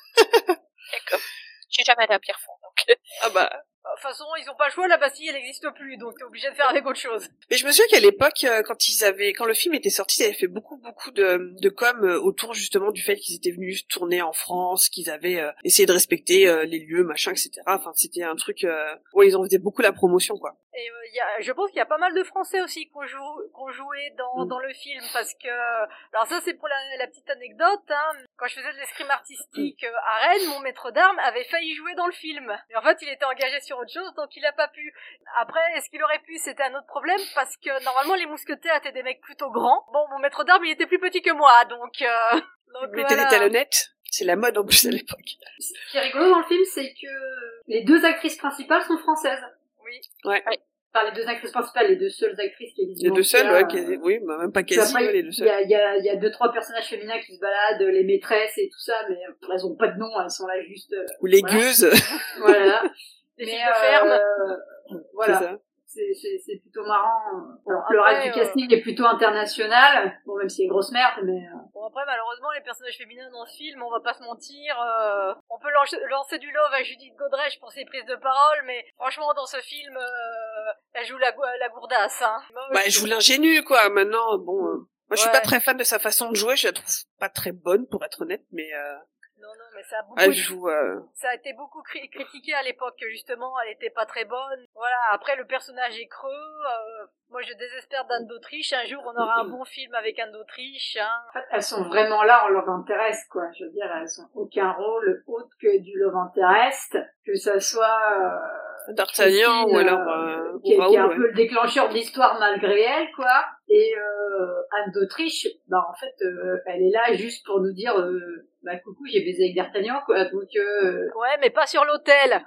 D'accord. Je suis jamais allée à Pierrefonds, donc. Ah bah. De toute façon, ils ont pas le choix, la Bastille, elle n'existe plus, donc t'es obligé de faire avec autre chose. Mais je me souviens qu'à l'époque, quand ils avaient, quand le film était sorti, ils avaient fait beaucoup, beaucoup de, de com autour justement du fait qu'ils étaient venus tourner en France, qu'ils avaient euh, essayé de respecter euh, les lieux, machin, et cetera. Enfin, c'était un truc, euh, ouais, ils en faisaient beaucoup la promotion, quoi. Et euh, y a, je pense qu'il y a pas mal de Français aussi qui ont, jou- qui ont joué dans, mm. dans le film, parce que, alors ça c'est pour la, la petite anecdote, hein, quand je faisais de l'escrime artistique mm. à Rennes, mon maître d'armes avait failli jouer dans le film. Et en fait, il était engagé sur autre chose, donc il a pas pu. Après, est-ce qu'il aurait pu, c'était un autre problème, parce que normalement les mousquetaires étaient des mecs plutôt grands. Bon, mon maître d'armes, il était plus petit que moi, donc... Euh, donc mettez voilà. des talonnettes, c'est la mode en plus à l'époque. Ce qui est rigolo dans le film, c'est que les deux actrices principales sont françaises. Oui. Ouais. ouais. Enfin, les deux actrices principales, les deux seules actrices qui existent. Les deux seules, ouais, quasi, oui, bah, même pas quasi, après, ouais, les deux seules. Il y a, il y a, il y a deux, trois personnages féminins qui se baladent, les maîtresses et tout ça, mais elles ont pas de nom, elles sont là juste... Euh, Ou les voilà. gueuses. Voilà. Les mais, filles de ferme. Euh, voilà. C'est ça. C'est, c'est, c'est plutôt marrant. Alors, après, le reste du euh... casting est plutôt international. Bon, même si c'est grosse merde, mais... Euh... Bon, après, malheureusement, les personnages féminins dans ce film, on va pas se mentir, euh, on peut lancer, lancer du love à Judith Godrèche pour ses prises de parole, mais franchement, dans ce film, euh, elle joue la, la gourdasse, hein. Bah, elle joue l'ingénue, quoi. Maintenant, bon... Euh, moi, je suis ouais. pas très fan de sa façon de jouer. Je la trouve pas très bonne, pour être honnête, mais... Euh... Non, non, mais ça a beaucoup... Elle joue... Euh... Ça a été beaucoup cri- critiqué à l'époque, que justement, elle était pas très bonne. Voilà, après, le personnage est creux. Euh, moi, je désespère d'Anne d'Autriche. Un jour, on aura un bon film avec Anne d'Autriche. Hein. En fait, elles sont vraiment là en love interest, quoi. Je veux dire, elles ont aucun rôle autre que du love interest. Que ça soit... Euh, D'Artagnan ou alors... Euh, qui, ou qui est un ouais. peu le déclencheur de l'histoire malgré elle, quoi. Et euh, Anne d'Autriche, bah en fait, euh, elle est là juste pour nous dire... Euh, bah coucou, j'ai baisé avec D'Artagnan, quoi, donc... Euh... Ouais, mais pas sur l'hôtel.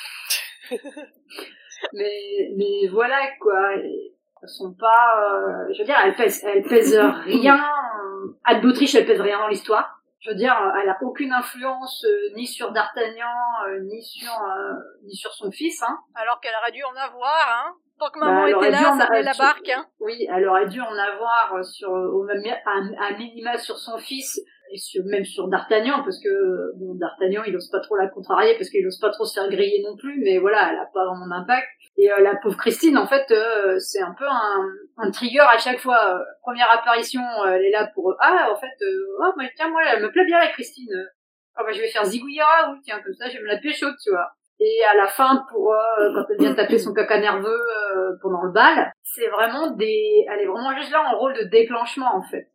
mais, mais voilà, quoi, elles sont pas... Euh... Je veux dire, elles pèsent, elles pèsent rien... Anne d'Autriche, elle pèse rien dans l'histoire. Je veux dire, elle a aucune influence, euh, ni sur D'Artagnan, euh, ni sur euh, ni sur son fils, hein. Alors qu'elle aurait dû en avoir, hein. Tant que maman bah, était là, ça tenait la sur... barque, hein. Oui, elle aurait dû en avoir sur, au même, à, à minima sur son fils, et sur, même sur D'Artagnan, parce que, bon, D'Artagnan, il ose pas trop la contrarier, parce qu'il ose pas trop se faire griller non plus, mais voilà, elle a pas vraiment d'impact. Et euh, la pauvre Christine, en fait, euh, c'est un peu un, un trigger à chaque fois. Euh, première apparition, euh, elle est là pour... Euh, ah, en fait, euh, oh, moi, tiens, moi, elle me plaît bien, la Christine. Ah, bah, je vais faire zigouillera, oui, tiens, comme ça, je vais me la pécho, tu vois. Et à la fin, pour euh, quand elle vient taper son caca nerveux euh, pendant le bal, c'est vraiment des... Elle est vraiment juste là en rôle de déclenchement, en fait.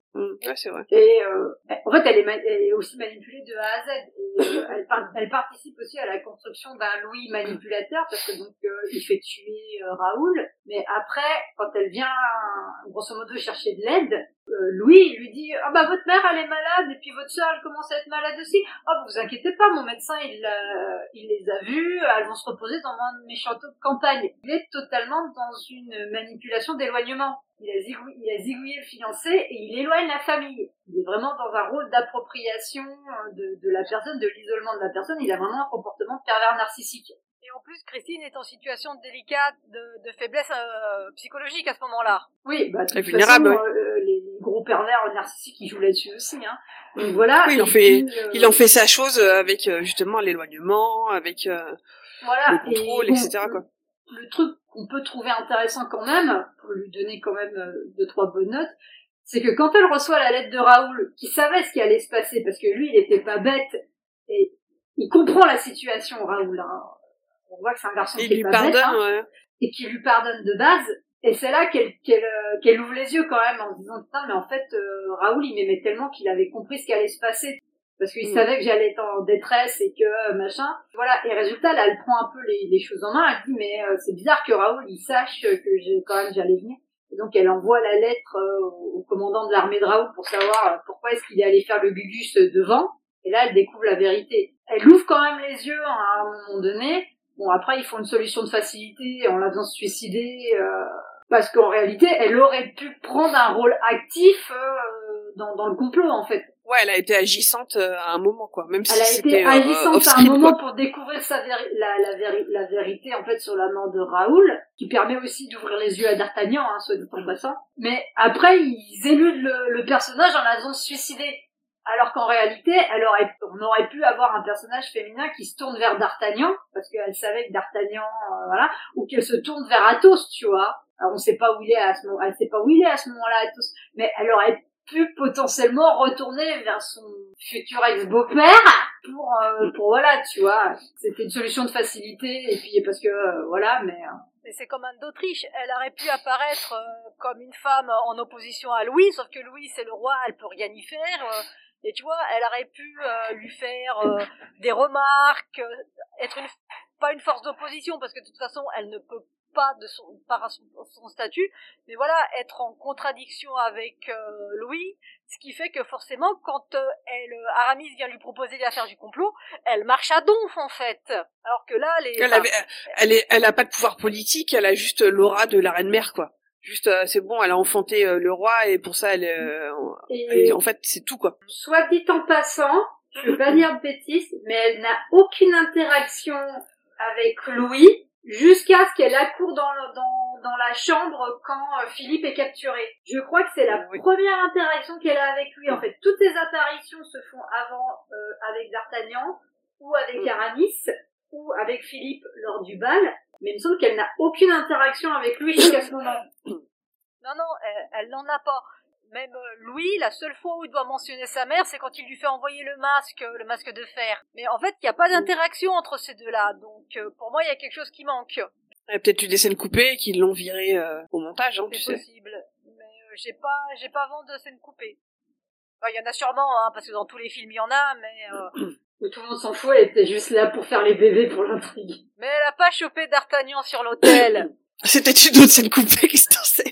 Mmh, ouais, c'est vrai. Et euh, en fait, elle est, ma- elle est aussi manipulée de A à Z. Et, euh, elle, par- elle participe aussi à la construction d'un Louis manipulateur, parce que donc euh, il fait tuer euh, Raoul. Mais après, quand elle vient, grosso modo, chercher de l'aide, euh, Louis lui dit « Ah bah votre mère, elle est malade, et puis votre sœur, elle commence à être malade aussi. Ah, oh, vous inquiétez pas, mon médecin, il, euh, il les a vues, elles vont se reposer dans un de mes châteaux de campagne. » Il est totalement dans une manipulation d'éloignement. Il a, zigouillé, il a zigouillé le fiancé et il éloigne la famille. Il est vraiment dans un rôle d'appropriation de, de la personne, de l'isolement de la personne. Il a vraiment un comportement de pervers narcissique. Et en plus, Christine est en situation délicate de, de faiblesse euh, psychologique à ce moment-là. Oui, bah, très de toute vulnérable. façon, euh, les, les gros pervers narcissiques, ils jouent là-dessus aussi. Hein. Donc voilà. Oui, il en et fait, puis, euh, il en fait sa chose avec euh, justement l'éloignement, avec euh, voilà, le contrôle, et bon, et cetera. Quoi. Le truc qu'on peut trouver intéressant quand même, pour lui donner quand même euh, deux, trois bonnes notes, c'est que quand elle reçoit la lettre de Raoul, qui savait ce qui allait se passer, parce que lui, il était pas bête, et il comprend la situation, Raoul, hein. On voit que c'est un garçon il qui est lui pas pardonne, bête, hein, ouais. et qui lui pardonne de base, et c'est là qu'elle, qu'elle, euh, qu'elle ouvre les yeux quand même, en se disant, putain, mais en fait, euh, Raoul, il m'aimait tellement qu'il avait compris ce qui allait se passer. Parce qu'il mmh. savait que j'allais être en détresse et que euh, machin. Voilà. Et résultat, là, elle prend un peu les, les choses en main. Elle dit, mais euh, c'est bizarre que Raoul, il sache que j'ai, quand même, j'allais venir. Et donc, elle envoie la lettre euh, au commandant de l'armée de Raoul pour savoir euh, pourquoi est-ce qu'il est allé faire le gugus devant. Et là, elle découvre la vérité. Elle ouvre quand même les yeux hein, à un moment donné. Bon, après, ils font une solution de facilité en la faisant se suicider. Euh, parce qu'en réalité, elle aurait pu prendre un rôle actif euh, dans, dans le complot, en fait. Ouais, elle a été agissante euh, à un moment, quoi. Même si elle a c'était été agissante euh, à un moment quoi. pour découvrir sa véri- la, la, véri- la vérité, en fait, sur la mort de Raoul, qui permet aussi d'ouvrir les yeux à D'Artagnan, hein, soit dit en passant. Mais après, ils éludent le, le personnage en la faisant se suicider. Alors qu'en réalité, elle aurait, on aurait pu avoir un personnage féminin qui se tourne vers D'Artagnan, parce qu'elle savait que D'Artagnan, euh, voilà, ou qu'elle se tourne vers Athos, tu vois. Alors on sait pas où il est à ce moment, elle sait pas où il est à ce moment-là, Athos, mais elle aurait pu potentiellement retourner vers son futur ex-beau-père pour, euh, pour voilà, tu vois. C'était une solution de facilité, et puis parce que, euh, voilà, mais... Euh... Mais c'est comme Anne d'Autriche, elle aurait pu apparaître euh, comme une femme en opposition à Louis, sauf que Louis c'est le roi, elle peut rien y faire, euh, et tu vois, elle aurait pu euh, lui faire euh, des remarques, euh, être une, pas une force d'opposition, parce que de toute façon, elle ne peut pas de son, par son, son statut, mais voilà, être en contradiction avec euh, Louis, ce qui fait que forcément, quand euh, elle, Aramis vient lui proposer de la faire du complot, elle marche à donf en fait. Alors que là, les, elle, enfin, avait, elle, est, elle a pas de pouvoir politique, elle a juste l'aura de la reine mère, quoi. Juste, euh, c'est bon, elle a enfanté euh, le roi et pour ça, elle, euh, elle, en fait, c'est tout, quoi. Soit dit en passant, je veux pas dire de bêtises, mais elle n'a aucune interaction avec Louis jusqu'à ce qu'elle accourt dans, dans, dans la chambre quand euh, Philippe est capturé. Je crois que c'est la oui. première interaction qu'elle a avec lui. En fait, toutes les interactions se font avant euh, avec D'Artagnan ou avec oui. Aramis ou avec Philippe lors du bal. Mais il me semble qu'elle n'a aucune interaction avec lui jusqu'à ce moment. Non, non, elle, elle n'en a pas. Même Louis, la seule fois où il doit mentionner sa mère, c'est quand il lui fait envoyer le masque, le masque de fer. Mais en fait, il n'y a pas d'interaction entre ces deux-là. Donc, pour moi, il y a quelque chose qui manque. Il y a peut-être eu des scènes coupées qui l'ont viré euh, au montage, hein, tu sais. C'est possible. Mais euh, j'ai pas, j'ai pas vent de scènes coupées. Enfin, il y en a sûrement, hein, parce que dans tous les films, il y en a, mais... Euh... Mais tout le monde s'en fout, elle était juste là pour faire les bébés pour l'intrigue. Mais elle a pas chopé D'Artagnan sur l'hôtel. C'était une autre scène coupée, qu'est-ce que c'est?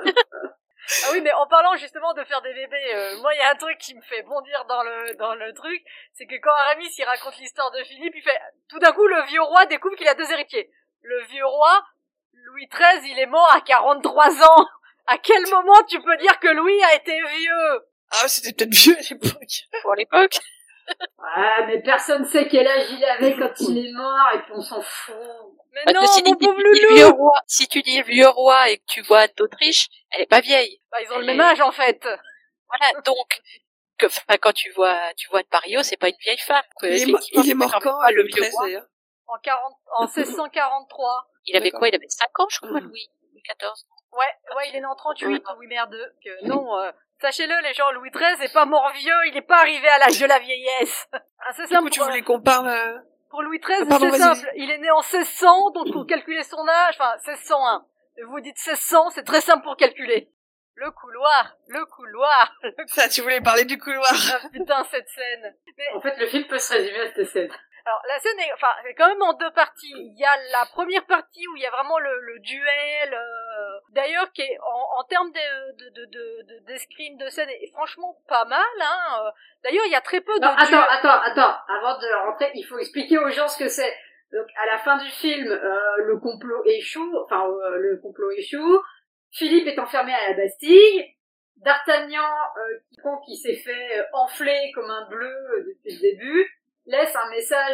Ah oui, mais en parlant justement de faire des bébés, euh, moi il y a un truc qui me fait bondir dans le dans le truc, c'est que quand Aramis il raconte l'histoire de Philippe, il fait tout d'un coup le vieux roi découvre qu'il a deux héritiers. Le vieux roi, Louis treize, il est mort à quarante-trois ans. À quel moment tu peux dire que Louis a été vieux? Ah, c'était peut-être vieux à l'époque. Pour l'époque. Ah, mais personne sait quel âge il avait quand il est mort, et puis on s'en fout. Mais bah, non, si mon tu pauvre dis loulou. vieux roi, si tu dis vieux roi et que tu vois d'Autriche, elle est pas vieille. Bah, ils ont elle le même est... âge, en fait. Voilà, donc, que, enfin, quand tu vois, tu vois de Pario, c'est pas une vieille femme. Que, il, est mo- il est mort quand, le treize, d'ailleurs? En quarante, en seize cent quarante-trois. Il avait quoi? Il avait cinq ans, je crois, Louis. Louis quatorze. Ouais, ouais, il est né en trente-huit, Louis Merdeux. Que non, euh, sachez-le, les gens, Louis treize est pas mort vieux, il est pas arrivé à l'âge de la vieillesse. Ah, c'est simple. Du coup, tu voulais qu'on parle, euh... Pour Louis treize, ah, pardon, c'est vas-y. simple. Il est né en seize cents, donc pour calculer son âge, enfin, seize cent un. Vous dites seize cents, c'est très simple pour calculer. Le couloir, le couloir. Le cou... Ça, tu voulais parler du couloir. Ah putain, cette scène. Mais... En fait, le film peut se résumer à cette scène. Alors, la scène est, enfin, est quand même en deux parties. Il y a la première partie où il y a vraiment le, le duel, euh, d'ailleurs, qui est, en, en termes de, de, de, de, de, d'escrime de scène, est franchement pas mal, hein. D'ailleurs, il y a très peu de non, attends, duel. attends, attends. Avant de rentrer, il faut expliquer aux gens ce que c'est. Donc, à la fin du film, euh, le complot échoue, enfin, euh, le complot échoue. Philippe est enfermé à la Bastille. D'Artagnan, euh, qui s'est fait enfler comme un bleu depuis le début, laisse un message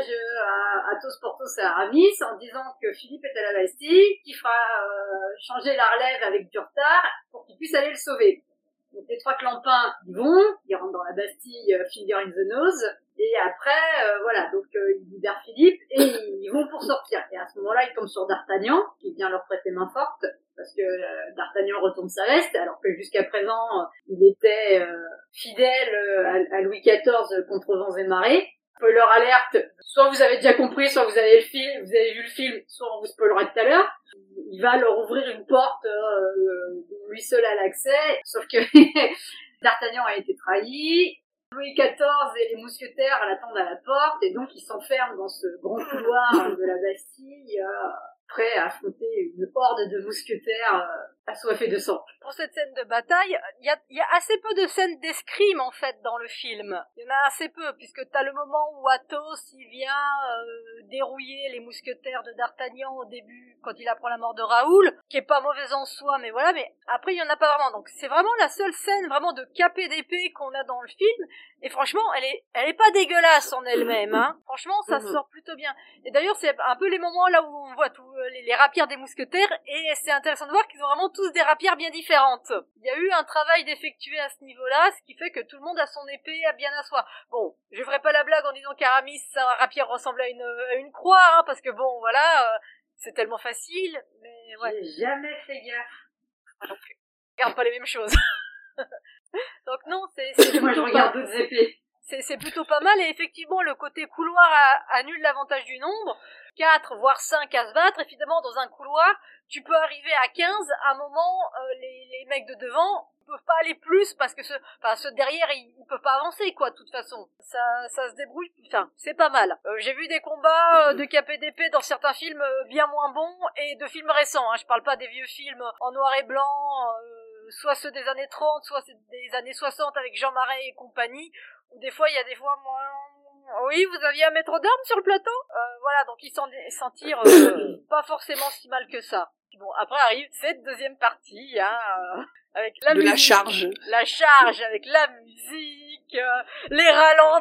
à Athos, Porthos et Aramis en disant que Philippe est à la Bastille, qu'il fera euh, changer la relève avec du retard pour qu'il puisse aller le sauver. Donc les trois clampins y vont, ils rentrent dans la Bastille, euh, finger in the nose, et après, euh, voilà, donc euh, ils libèrent Philippe et ils vont pour sortir. Et à ce moment-là, ils tombent sur D'Artagnan, qui vient leur prêter main forte, parce que euh, D'Artagnan retourne sa veste, alors que jusqu'à présent, euh, il était euh, fidèle euh, à, à Louis quatorze contre vents et marées. Spoiler alerte, soit vous avez déjà compris, soit vous avez le film, vous avez vu le film, soit on vous spoilera tout à l'heure. Il va leur ouvrir une porte euh, dont lui seul a l'accès, sauf que D'Artagnan a été trahi, Louis quatorze et les mousquetaires l'attendent à la porte, et donc ils s'enferment dans ce grand couloir de la Bastille, euh, prêts à affronter une horde de mousquetaires euh, assoiffés de sang. Pour cette scène de bataille, il y a, y a assez peu de scènes d'escrime, en fait, dans le film. Il y en a assez peu, puisque t'as le moment où Athos, il vient euh, dérouiller les mousquetaires de D'Artagnan au début, quand il apprend la mort de Raoul, qui est pas mauvaise en soi, mais voilà, mais après, il y en a pas vraiment. Donc, c'est vraiment la seule scène, vraiment, de capé d'épée qu'on a dans le film, et franchement, elle est, elle est pas dégueulasse en elle-même, hein. Franchement, ça Mm-hmm. sort plutôt bien. Et d'ailleurs, c'est un peu les moments là où on voit tout, les, les rapières des mousquetaires, et c'est intéressant de voir qu'ils ont vraiment tous des rapières bien différentes. Il y a eu un travail d'effectuer à ce niveau-là, ce qui fait que tout le monde a son épée bien à soi. Bon, je ferai pas la blague en disant qu'Aramis, sa rapière ressemble à une, à une croix, hein, parce que bon, voilà, euh, c'est tellement facile, mais ouais. J'ai jamais fait gaffe. Ah, donc, regarde pas les mêmes choses. Donc non, c'est, c'est Moi, je plutôt regarde pas, d'autres épées. c'est, c'est plutôt pas mal, et effectivement, le côté couloir a, annule l'avantage du nombre. quatre, voire cinq à se battre, et finalement, dans un couloir, tu peux arriver à quinze, à un moment, euh, les, les mecs de devant peuvent pas aller plus, parce que ceux, enfin, ceux derrière, ils, ils peuvent pas avancer, quoi, de toute façon. Ça, ça se débrouille, enfin, c'est pas mal. Euh, j'ai vu des combats euh, de capé d'épée dans certains films euh, bien moins bons, et de films récents, hein, je parle pas des vieux films en noir et blanc, euh, soit ceux des années trente, soit ceux des années soixante avec Jean Marais et compagnie, où des fois, il y a des fois, moi, oui, vous aviez un maître d'armes sur le plateau, euh, voilà, donc ils s'en, s'en tirent euh, pas forcément si mal que ça. Bon, après arrive cette deuxième partie, hein, euh, avec la de musique, la charge. la charge avec la musique, euh, les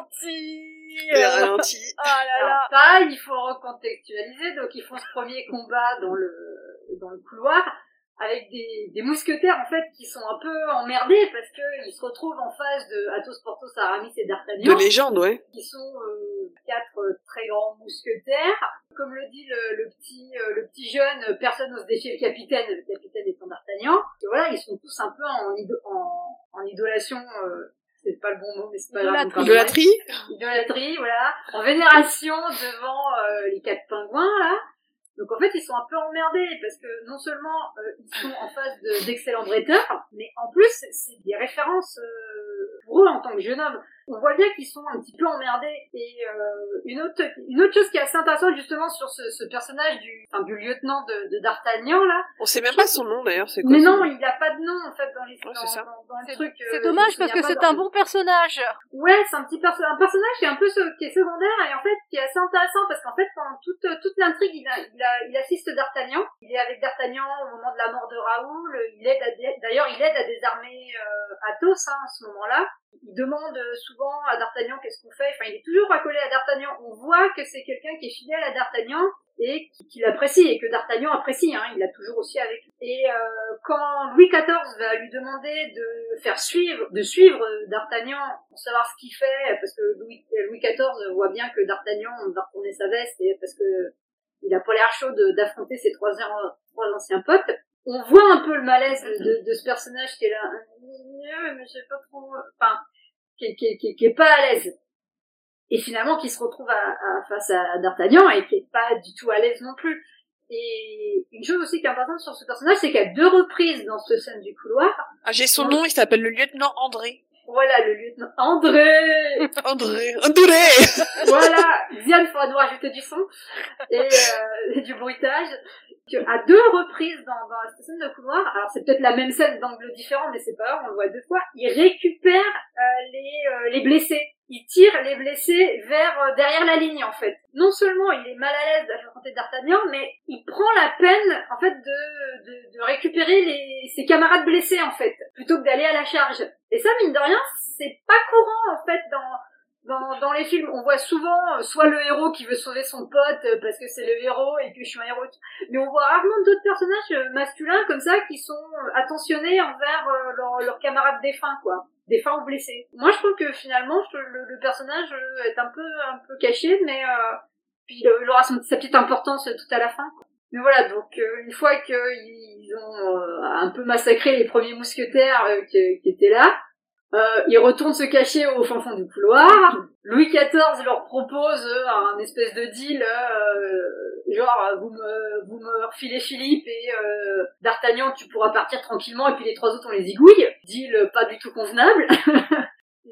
ralentis, Les euh, ralentis. ah là Alors, là. pareil, il faut recontextualiser. Donc, ils font ce premier combat dans le dans le couloir avec des, des mousquetaires en fait qui sont un peu emmerdés parce que ils se retrouvent en face de Athos, Porthos, Aramis et D'Artagnan, De légende, ouais. qui sont euh, quatre euh, très grands mousquetaires. Comme le dit le, le petit euh, le petit jeune, personne n'ose défier le capitaine, le capitaine étant D'Artagnan. Et voilà, ils sont tous un peu en ido- en, en idolation. Euh, c'est pas le bon mot, mais c'est pas grave. on Idolâtrie. parle- Idolâtrie. idolâtrie, voilà, en vénération devant euh, les quatre pingouins là. Donc en fait ils sont un peu emmerdés parce que non seulement euh, ils sont en face de, d'excellents bretteurs, mais en plus c'est des références euh, pour eux en tant que jeunes hommes. On voit bien qu'ils sont un petit peu emmerdés. Et euh, une autre une autre chose qui est assez intéressante justement sur ce, ce personnage du enfin du lieutenant de, de D'Artagnan là. On sait même pas son nom d'ailleurs, c'est quoi Mais son non, nom il a pas de nom en fait dans les Ouais, dans, c'est ça. dans, dans le C'est, truc. c'est euh, dommage je me parce que souviens c'est pas un dans- bon personnage. Ouais, c'est un petit perso- un personnage qui est un peu ce- qui est secondaire et en fait qui est assez intéressant parce qu'en fait pendant toute toute l'intrigue il, a, il, a, il assiste D'Artagnan, il est avec D'Artagnan au moment de la mort de Raoul, il aide à dé- d'ailleurs il aide à désarmer euh, Athos hein, à ce moment-là. Il demande souvent à D'Artagnan qu'est-ce qu'on fait, enfin il est toujours accolé à D'Artagnan, on voit que c'est quelqu'un qui est fidèle à D'Artagnan et qui, qui l'apprécie et que D'Artagnan apprécie, hein, il l'a toujours aussi avec lui. Et euh, quand Louis quatorze va lui demander de faire suivre, de suivre D'Artagnan pour savoir ce qu'il fait, parce que Louis, Louis quatorze voit bien que D'Artagnan va retourner sa veste et parce que il a pas l'air chaud de, d'affronter ses trois, trois anciens potes. On voit un peu le malaise de, de, de ce personnage qui est là, mais je sais pas trop, enfin, qui, qui, qui, qui est pas à l'aise. Et finalement, qui se retrouve à, à, face à D'Artagnan et qui est pas du tout à l'aise non plus. Et une chose aussi qui est importante sur ce personnage, c'est qu'il y a deux reprises dans cette scène du couloir. Ah, j'ai son nom, il s'appelle le lieutenant André. Voilà, le lieutenant André. André, André. Voilà, Diane, il faudra nous rajouter du son et, euh, et du bruitage. Que à deux reprises dans, dans la scène de couloir, alors c'est peut-être la même scène d'angle différent, mais c'est pas grave, on le voit deux fois, il récupère euh, les, euh, les blessés. Il tire les blessés vers euh, derrière la ligne, en fait. Non seulement il est mal à l'aise d'affronter D'Artagnan, mais il prend la peine, en fait, de, de, de récupérer les, ses camarades blessés, en fait, plutôt que d'aller à la charge. Et ça, mine de rien, c'est pas courant, en fait, dans... Dans, dans les films, on voit souvent euh, soit le héros qui veut sauver son pote euh, parce que c'est le héros et que je suis un héros, mais on voit rarement d'autres personnages euh, masculins comme ça qui sont euh, attentionnés envers euh, leurs leur camarades défunts, quoi, défunts ou blessés. Moi, je trouve que finalement, je, le, le personnage euh, est un peu un peu caché, mais euh, puis il, il aura son, sa petite importance euh, tout à la fin, quoi. Mais voilà, donc euh, une fois qu'ils ont euh, un peu massacré les premiers mousquetaires euh, qui, qui étaient là. Euh, ils retournent se cacher au fin fond du couloir. Louis quatorze leur propose euh, un espèce de deal, euh, genre vous me vous me refilez Philippe et euh, D'Artagnan, tu pourras partir tranquillement, et puis les trois autres on les zigouille. Deal pas du tout convenable. les,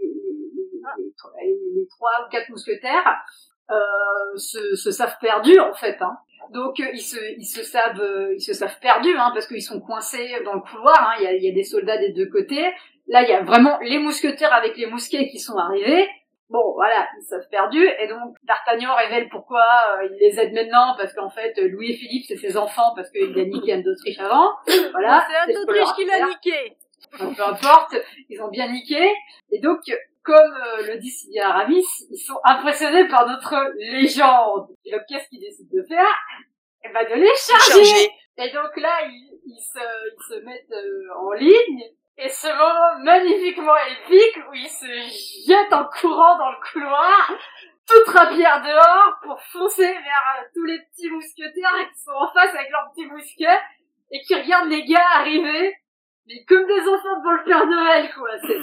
les, les, les trois ou quatre mousquetaires euh, se, se savent perdus en fait. Hein. Donc euh, ils se ils se savent euh, ils se savent perdus hein, parce qu'ils sont coincés dans le couloir. Hein. Il y a il y a des soldats des deux côtés. Là, il y a vraiment les mousquetaires avec les mousquets qui sont arrivés. Bon, voilà, ils savent perdus. Et donc, D'Artagnan révèle pourquoi euh, il les aide maintenant, parce qu'en fait, Louis et Philippe, c'est ses enfants, parce qu'il a niqué Anne d'Autriche avant. Voilà. C'est Anne d'Autriche qui l'a niqué. Donc, peu importe, ils ont bien niqué. Et donc, comme euh, le dit Sylvia Aramis, ils sont impressionnés par notre légende. Et donc, qu'est-ce qu'ils décident de faire? Eh ben, de les charger. charger. Et donc là, ils, ils, se, ils se mettent euh, en ligne. Et ce moment magnifiquement épique où il se jette en courant dans le couloir, toute rapière dehors, pour foncer vers euh, tous les petits mousquetaires qui sont en face avec leurs petits mousquets, et qui regardent les gars arriver, mais comme des enfants devant le Père Noël, quoi. C'est...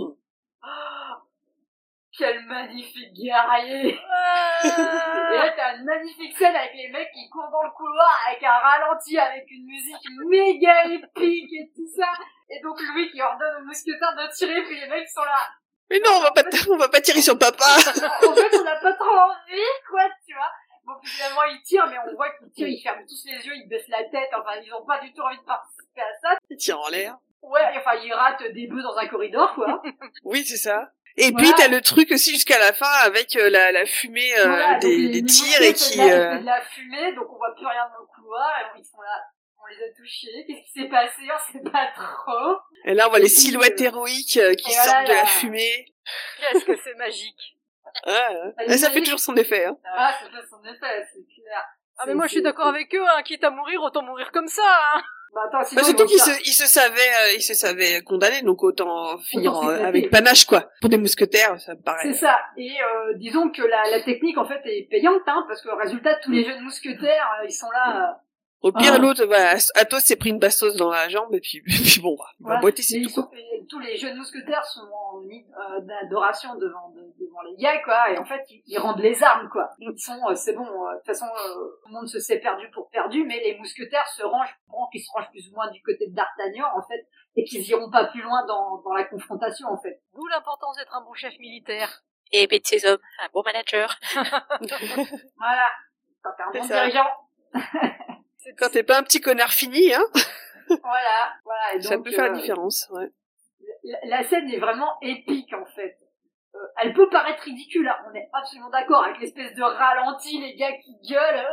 Oh, quel magnifique guerrier. Et là, t'as une magnifique scène avec les mecs qui courent dans le couloir avec un ralenti, avec une musique méga épique et tout ça. Et donc Louis qui ordonne aux mousquetaires de tirer, puis les mecs sont là. Mais non, on va pas, t- on va pas tirer sur papa. En fait, on n'a pas trop envie, quoi, tu vois. Bon, puis finalement, ils tirent, mais on voit qu'ils tirent, ils ferment tous les yeux, ils baissent la tête, enfin, ils ont pas du tout envie de participer à ça. Ils tirent en l'air. Ouais, enfin, ils ratent des bœufs dans un corridor, quoi. Oui, c'est ça. Et voilà. Puis t'as le truc aussi jusqu'à la fin avec euh, la, la fumée euh, voilà, des, les, des les tirs et qui... De la, euh... de la fumée, donc on voit plus rien dans le couloir, et ils sont là, on les a touchés, qu'est-ce qui s'est passé, on sait pas trop. Et là on voit les silhouettes héroïques euh, qui et sortent voilà, de la la... fumée. Qu'est-ce que c'est magique. Ouais, ouais. Et ça fait toujours son effet. Hein. Ah, ça fait son effet, c'est clair. Ah mais moi je suis d'accord avec eux, hein, quitte à mourir, autant mourir comme ça, hein. Bah, attends, sinon, bah, surtout qu'ils ça... se, ils se savaient, euh, ils se savaient condamnés, donc autant finir autant euh, avec panache, quoi. Pour des mousquetaires, ça me paraît. C'est ça. Et euh, disons que la, la technique, en fait, est payante, hein, parce que résultat, tous les jeunes mousquetaires, euh, ils sont là... Euh... Au pire, ah. l'autre, bah, Athos s'est pris une bastos dans la jambe, et puis, et puis bon, bah, voilà. va boiter, c'est tout. Sont, tous les jeunes mousquetaires sont en euh, d'adoration devant, de, devant les gars, quoi, et en fait, ils, ils rendent les armes, quoi. Ils sont, euh, c'est bon, euh, de toute façon, euh, tout le monde se sait perdu pour perdu, mais les mousquetaires se rangent, bon, qu'ils se rangent plus ou moins du côté de D'Artagnan, en fait, et qu'ils iront pas plus loin dans, dans la confrontation, en fait. D'où l'importance d'être un bon chef militaire. Et aimer de ses hommes, un bon manager. Voilà. Quand t'es un bon dirigeant. Quand t'es pas un petit connard fini, hein. Voilà, voilà. Et donc, ça peut faire euh, la différence, ouais. La, la scène est vraiment épique, en fait. Euh, elle peut paraître ridicule, hein. On est absolument d'accord avec l'espèce de ralenti, les gars qui gueulent.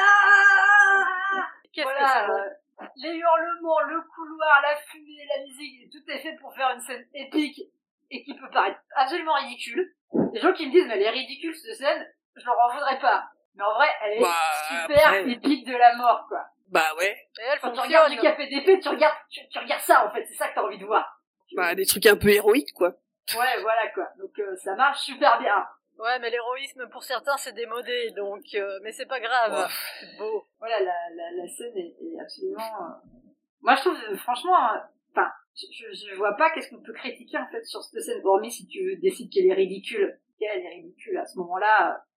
Ah Qu'est-ce voilà, que c'est bon. euh, les hurlements, le couloir, la fumée, la musique, tout est fait pour faire une scène épique et qui peut paraître absolument ridicule. Les gens qui me disent, mais elle est ridicule, cette scène, je leur en voudrais pas. Mais en vrai, elle est bah, super après... épique de la mort, quoi. Bah ouais. Et elle Quand fonctionne. tu regardes du Café d'épée, tu regardes, tu, tu regardes ça, en fait. C'est ça que t'as envie de voir. Bah, des trucs un peu héroïques, quoi. Ouais, voilà, quoi. Donc, euh, ça marche super bien. Ouais, mais l'héroïsme, pour certains, c'est démodé, donc, euh, mais c'est pas grave. Oh. C'est beau. Voilà, la, la, la scène est, est absolument, euh... moi, je trouve, euh, franchement, enfin, euh, je, je, je vois pas qu'est-ce qu'on peut critiquer, en fait, sur cette scène, hormis si tu décides qu'elle est ridicule. Elle est ridicule, à ce moment-là,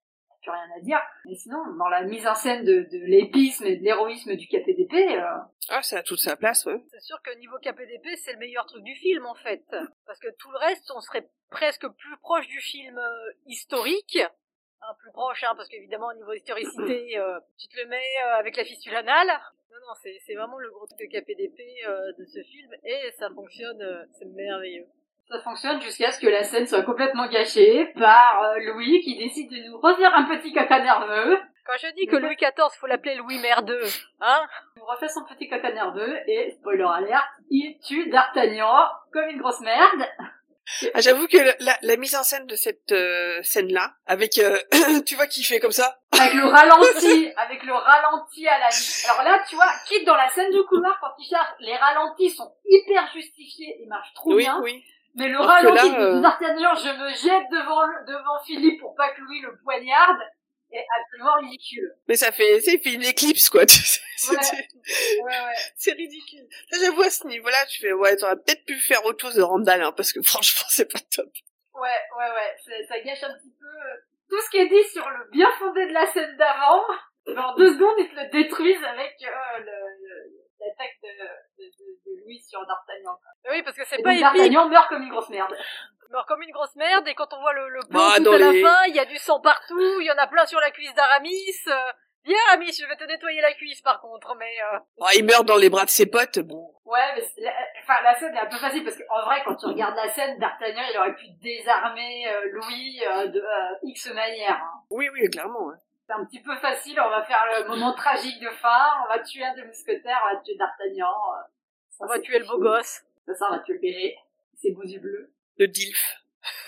plus rien à dire. Mais sinon, dans la mise en scène de, de l'épisme et de l'héroïsme du K P D P... Euh... Ah, ça a toute sa place, ouais. C'est sûr que niveau K P D P, c'est le meilleur truc du film, en fait. Parce que tout le reste, on serait presque plus proche du film euh, historique. Un plus proche, hein, parce qu'évidemment, au niveau historicité, euh, tu te le mets euh, avec la fistule anale. Non, non, c'est, c'est vraiment le gros truc de K P D P euh, de ce film, et ça fonctionne, euh, c'est merveilleux. Ça fonctionne jusqu'à ce que la scène soit complètement gâchée par euh, Louis qui décide de nous refaire un petit caca nerveux. Quand je dis que Louis quatorze, faut l'appeler Louis Merdeux, hein? Il nous refait son petit caca nerveux et, spoiler alert, il tue D'Artagnan comme une grosse merde. Ah, j'avoue que la, la mise en scène de cette euh, scène-là, avec, euh, tu vois, qui fait comme ça. Avec le ralenti, avec le ralenti à la vie. Alors là, tu vois, quitte dans la scène du couloir, quand il charge, les ralentis sont hyper justifiés, ils marchent trop oui, bien. Oui, oui. Mais le Alors ralenti là, euh... de D'Artagnan, je me jette devant, devant Philippe pour pas que Louis le poignarde, est absolument ridicule. Mais ça fait, c'est fait une éclipse, quoi. C'est, ouais. ouais, ouais. c'est ridicule. Ça, j'avoue, à ce niveau-là, tu fais, ouais, t'aurais peut-être pu faire autre chose de Randall, hein, parce que franchement, c'est pas top. Ouais, ouais, ouais. C'est, ça gâche un petit peu tout ce qui est dit sur le bien fondé de la scène d'avant. En deux secondes, ils te le détruisent avec euh, le, le, l'attaque de, de, de, de Louis sur D'Artagnan. Oui, parce que c'est et pas donc, épique. D'Artagnan meurt comme une grosse merde. Il meurt comme une grosse merde, et quand on voit le, le plan bah, tout à les... la fin, il y a du sang partout, il y en a plein sur la cuisse d'Aramis. Euh... Viens, Aramis, je vais te nettoyer la cuisse, par contre, mais... Euh... Oh, il meurt dans les bras de ses potes, bon. Ouais, mais la, enfin, la scène est un peu facile, parce qu'en vrai, quand tu regardes la scène, D'Artagnan, il aurait pu désarmer euh, Louis euh, de euh, X manière. Hein. Oui, oui, clairement, ouais. C'est un petit peu facile, on va faire le moment tragique de fin, on va tuer un des mousquetaires, on va tuer D'Artagnan. Euh, ça, on va tuer le beau gosse. Ça, ça, on va tuer le bébé, ses beaux yeux bleus. Le dilf.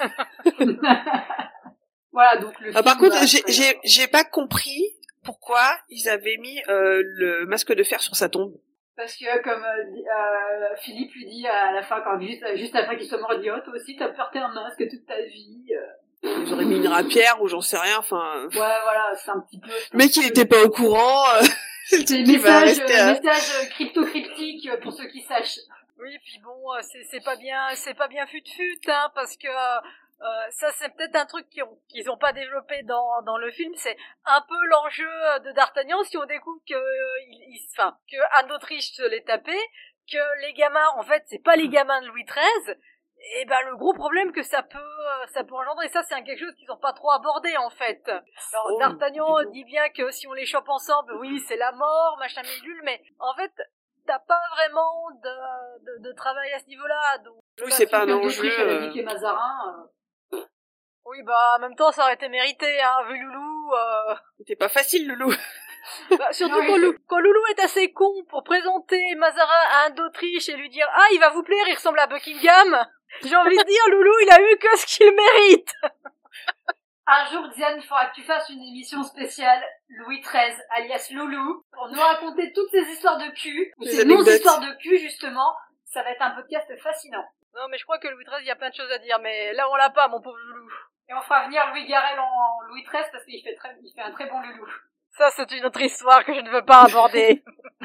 Voilà, donc le ah, film... Par contre, bah, j'ai, j'ai, j'ai pas compris pourquoi ils avaient mis euh, le masque de fer sur sa tombe. Parce que, comme euh, euh, Philippe lui dit à la fin, quand juste, juste après qu'il soit mort, il dit « Oh, toi aussi, t'as porté un masque toute ta vie. Euh... » Ils auraient mis une rapière ou j'en sais rien, enfin... Ouais, voilà, c'est un petit peu... Le mec, il était pas au courant. Euh... C'est des messages, à... messages crypto-cryptiques pour ceux qui sachent. Oui, puis bon, c'est, c'est pas bien, c'est pas bien fut-fut, hein, parce que... Euh, ça c'est peut-être un truc qu'ils ont, qu'ils ont pas développé dans, dans le film, c'est un peu l'enjeu de D'Artagnan si on découvre que, euh, il, enfin, que Anne d'Autriche se l'est tapé, que les gamins, en fait, c'est pas les gamins de Louis treize, et ben le gros problème que ça peut, ça peut engendrer, ça c'est quelque chose qu'ils ont pas trop abordé en fait. Alors oh, D'Artagnan dit bien que si on les chope ensemble, oui c'est la mort, machin bidule, mais en fait t'as pas vraiment de, de, de travail à ce niveau-là. Donc, oui, c'est pas un enjeu. Euh... Mazarin, euh... Oui, bah, en même temps, ça aurait été mérité, hein, vu Loulou, euh... C'était pas facile, Loulou. Bah, surtout quand, Lou... quand Loulou est assez con pour présenter Mazarin à Anne d'Autriche et lui dire « Ah, il va vous plaire, il ressemble à Buckingham !» J'ai envie de dire, Loulou, il a eu que ce qu'il mérite. Un jour, Diane, il faudra que tu fasses une émission spéciale Louis treize, alias Loulou, pour nous raconter toutes ces histoires de cul, ou ces non-histoires de cul, justement. Ça va être un podcast fascinant. Non, mais je crois que Louis treize, il y a plein de choses à dire, mais là, on l'a pas, mon pauvre Loulou. Et on fera venir Louis Garrel en Louis treize parce qu'il fait très, il fait un très bon Loulou. Ça, c'est une autre histoire que je ne veux pas aborder.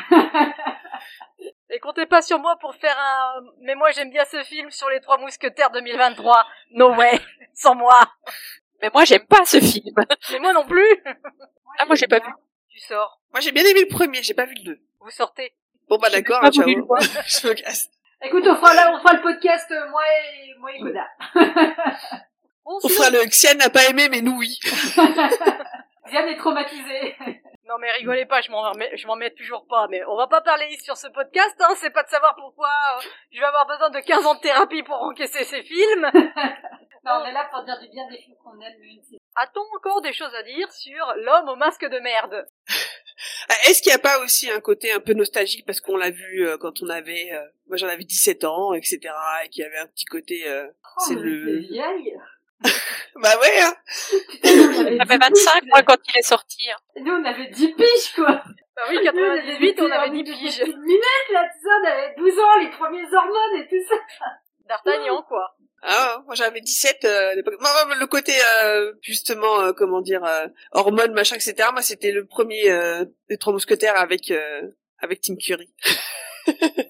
Et comptez pas sur moi pour faire un... Mais moi, j'aime bien ce film sur les Trois Mousquetaires deux mille vingt-trois. No way. Sans moi. Mais moi, j'aime pas ce film. Mais moi non plus. Moi, ah, moi, j'ai pas vu. Tu sors. Moi, j'ai bien aimé le premier, j'ai pas vu le deux. Vous sortez. Bon, bah, d'accord, hein, ciao. Je me casse. Écoute, on fera là, on fera le podcast, euh, moi et, moi et Coda. Bon, on fera le Xian n'a pas aimé, mais nous, oui. Xian est traumatisé. Non, mais rigolez pas, je m'en remets, je m'en mets toujours pas, mais on va pas parler sur ce podcast, hein, c'est pas de savoir pourquoi euh, je vais avoir besoin de quinze ans de thérapie pour encaisser ces films. Non, on est là pour dire du bien des films qu'on aime, même si... A-t-on encore des choses à dire sur L'homme au masque de merde? Est-ce qu'il n'y a pas aussi un côté un peu nostalgique parce qu'on l'a vu euh, quand on avait, euh, moi j'en avais dix-sept ans, et cetera, et qu'il y avait un petit côté, euh, oh, c'est le... vieille. Bah ouais, hein. Putain, j'avais vingt-cinq, moi, quand il est sorti. Hein. Nous, on avait dix piges, quoi. Bah oui, quatre-vingt-dix-huit, on avait dix piges. Une minette, là, tout ça, on avait douze ans, les premiers hormones et tout ça. D'Artagnan, quoi. Ah, moi j'avais dix-sept euh, à l'époque. Moi, le côté euh, justement, euh, comment dire, euh, hormones, machin, et cetera. Moi, c'était le premier euh, des Trois Mousquetaires avec euh, avec Tim Curry.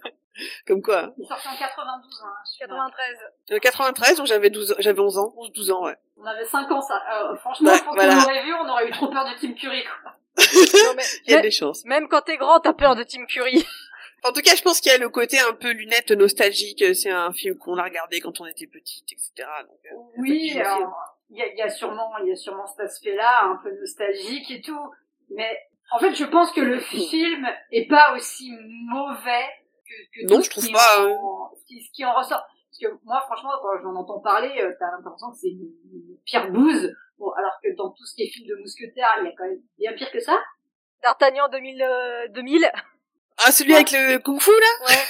Comme quoi. Il est sorti en quatre-vingt-douze, hein. quatre-vingt-treize. Euh, quatre-vingt-treize, donc j'avais douze, j'avais onze ans, onze douze ans, ouais. On avait cinq ans, ça. Euh, franchement, Ouais, je pense voilà. qu'on l'aurait vu, on aurait eu trop peur de Tim Curry, quoi. Non, mais, Il y a mais- des chances. même quand t'es grand, t'as peur de Tim Curry. En tout cas, je pense qu'il y a le côté un peu lunette nostalgique. C'est un film qu'on a regardé quand on était petite, et cetera. Donc, euh, Oui, ça fait plaisir. alors, il y a, il y a sûrement, il y a sûrement cet aspect-là, un peu nostalgique et tout. Mais, en fait, je pense que le film est pas aussi mauvais que, que Non, tout je trouve ce qui pas, en, ce qui, ce qui en ressort. Parce que moi, franchement, quand j'en entends parler, euh, t'as l'impression que c'est une, une pire bouse. Bon, alors que dans tout ce qui est film de mousquetaires, il y a quand même bien pire que ça. D'Artagnan deux mille, euh, deux mille. Ah, celui Ouais. avec le kung-fu, là? Ouais.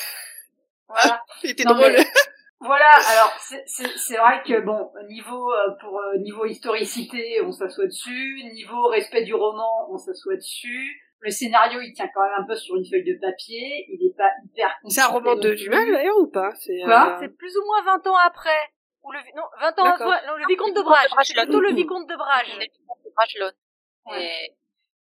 Voilà. Il était Non, drôle. mais- Voilà, alors c'est c'est c'est vrai que bon, niveau euh, pour euh, niveau historicité, on s'assoit dessus, niveau respect du roman, on s'assoit dessus. Le scénario, il tient quand même un peu sur une feuille de papier, il est pas hyper C'est un roman de non Dumas, plus. d'ailleurs, ou pas? C'est, Quoi euh, C'est plus ou moins vingt ans après. Ou le, non, vingt ans D'accord. après, non, le vicomte de Brage. C'est Bragelonne. plutôt le vicomte de Brage. C'est le vicomte de Bragelonne. Ouais. Et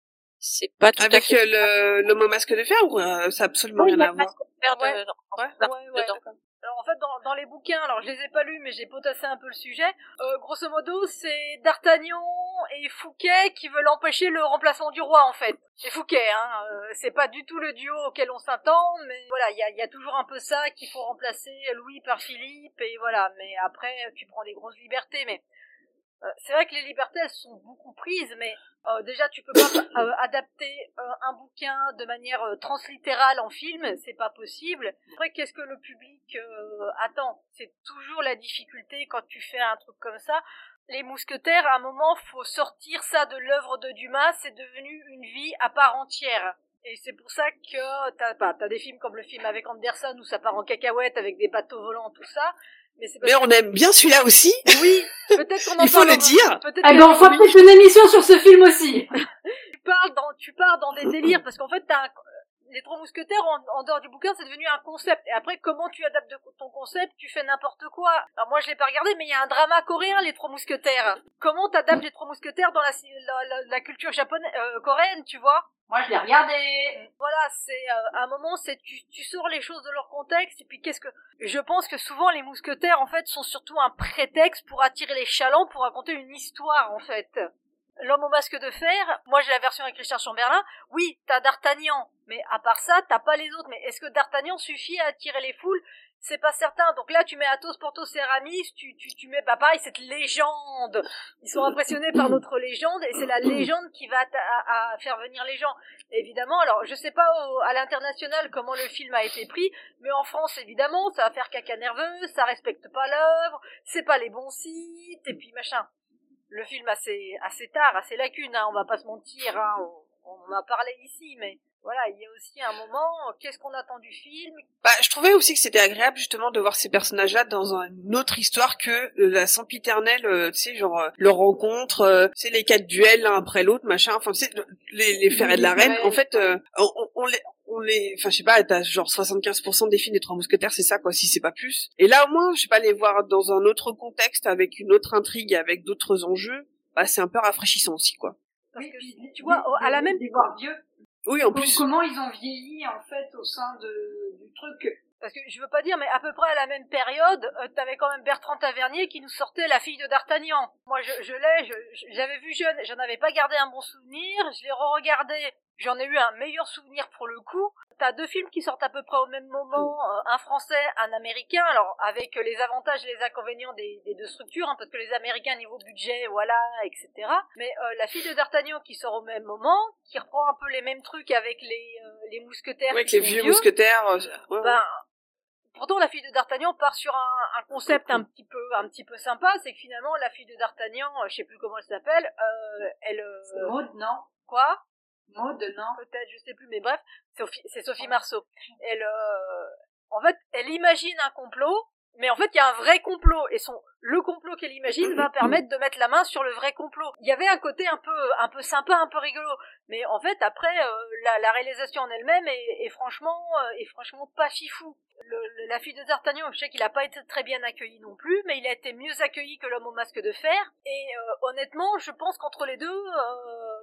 c'est pas tout à Avec fait... euh, le, l'homme au masque de fer, ou euh, ça a absolument Oui, rien il y à a voir? masque de fer de- Ouais. non, Ouais. dedans. Ouais, ouais. Alors en fait, dans, dans les bouquins, alors je les ai pas lus, mais j'ai potassé un peu le sujet. Euh, grosso modo, c'est D'Artagnan et Fouquet qui veulent empêcher le remplacement du roi, en fait. C'est Fouquet, hein. Euh, c'est pas du tout le duo auquel on s'attend, mais voilà, il y a, y a toujours un peu ça qu'il faut remplacer Louis par Philippe, et voilà. Mais après, tu prends des grosses libertés, mais euh, c'est vrai que les libertés, elles sont beaucoup prises, mais euh, déjà, tu peux pas euh, adapter euh, un bouquin de manière euh, translittérale en film, c'est pas possible. Après, qu'est-ce que le public euh, attend? C'est toujours la difficulté quand tu fais un truc comme ça. Les Mousquetaires, à un moment, faut sortir ça de l'œuvre de Dumas, c'est devenu une vie à part entière. Et c'est pour ça que t'as, bah, t'as des films comme le film avec Anderson où ça part en cacahuète avec des bateaux volants, tout ça. Mais c'est parce Mais on aime bien celui-là aussi. que, oui, peut-être qu'on en Il faut le parlera- dire. Peut-être Eh que- ben, on fera peut-être une émission sur ce film aussi. tu parles dans, tu pars dans des délires parce qu'en fait, t'as un, les Trois Mousquetaires en, en dehors du bouquin, c'est devenu un concept. Et après, comment tu adaptes de- ton concept? Tu fais n'importe quoi. Alors moi, je l'ai pas regardé, mais il y a un drama coréen, les Trois Mousquetaires. Comment t'adaptes les Trois Mousquetaires dans la, la, la, la culture japonaise, euh, coréenne, tu vois? Moi, je l'ai regardé. Voilà, c'est euh, à un moment, c'est tu, tu sors les choses de leur contexte et puis qu'est-ce que je pense que souvent les mousquetaires en fait sont surtout un prétexte pour attirer les chalands pour raconter une histoire en fait. L'homme au masque de fer, moi j'ai la version avec Richard Chamberlain. Oui, t'as D'Artagnan, mais à part ça, t'as pas les autres. Mais est-ce que D'Artagnan suffit à attirer les foules? C'est pas certain. Donc là, tu mets Athos, Porthos et Aramis, tu, tu, tu mets, bah pareil, cette légende. Ils sont impressionnés par notre légende et c'est la légende qui va à, à faire venir les gens. Et évidemment, alors je sais pas au, à l'international comment le film a été pris, mais en France, évidemment, ça va faire caca nerveux, ça respecte pas l'œuvre, c'est pas les bons sites, et puis machin. Le film a ses, a ses tares, a ses lacunes, hein, on va pas se mentir, hein, on, on en a parlé ici, mais voilà, il y a aussi un moment, qu'est-ce qu'on attend du film? Bah, je trouvais aussi que c'était agréable justement de voir ces personnages-là dans une autre histoire que euh, la sempiternelle, euh, tu sais, genre euh, leur rencontre, euh, tu sais, les quatre duels l'un après l'autre, machin. Enfin, tu sais, le- les, les ferrets de la reine. En fait, euh, on, on, on les, on les, enfin, je sais pas, t'as genre soixante-quinze pour cent des films des Trois Mousquetaires, c'est ça, quoi, si c'est pas plus. Et là, au moins, je sais pas, les voir dans un autre contexte, avec une autre intrigue, avec d'autres enjeux, bah, c'est un peu rafraîchissant aussi, quoi. Parce Oui, que, puis, tu vois, des- à la des- même... des voir vieux. Oui, en Com- plus. Comment ils ont vieilli, en fait, au sein de, du truc. Parce que je veux pas dire, mais à peu près à la même période, euh, t'avais quand même Bertrand Tavernier qui nous sortait La fille de D'Artagnan. Moi, je, je l'ai, je, je- j'avais vu jeune, j'en avais pas gardé un bon souvenir, je l'ai re-regardé, j'en ai eu un meilleur souvenir pour le coup. T'as deux films qui sortent à peu près au même moment, euh, un français, un américain, alors avec les avantages et les inconvénients des, des deux structures, hein, parce que les Américains niveau budget, voilà, et cetera. Mais euh, La fille de D'Artagnan qui sort au même moment, qui reprend un peu les mêmes trucs avec les, euh, les mousquetaires Avec qui les sont vieux vieux. mousquetaires. euh, ouais, ouais. Ben, pourtant, La fille de D'Artagnan part sur un, un concept un petit peu, un petit peu sympa, c'est que finalement, la fille de D'Artagnan, euh, je sais plus comment elle s'appelle, euh, elle, euh, C'est Maud, non? quoi? Maud, non? Peut-être, je sais plus, mais bref, c'est Sophie, c'est Sophie Marceau. Elle, euh, en fait, elle imagine un complot, mais en fait, il y a un vrai complot, et son, le complot qu'elle imagine va permettre de mettre la main sur le vrai complot. Il y avait un côté un peu, un peu sympa, un peu rigolo, mais en fait, après, euh, la, la réalisation en elle-même est, est franchement, euh, est franchement pas fifou. Le, le- la fille de D'Artagnan, je sais qu'il a pas été très bien accueilli non plus, mais il a été mieux accueilli que L'homme au masque de fer, et euh, honnêtement, je pense qu'entre les deux, euh,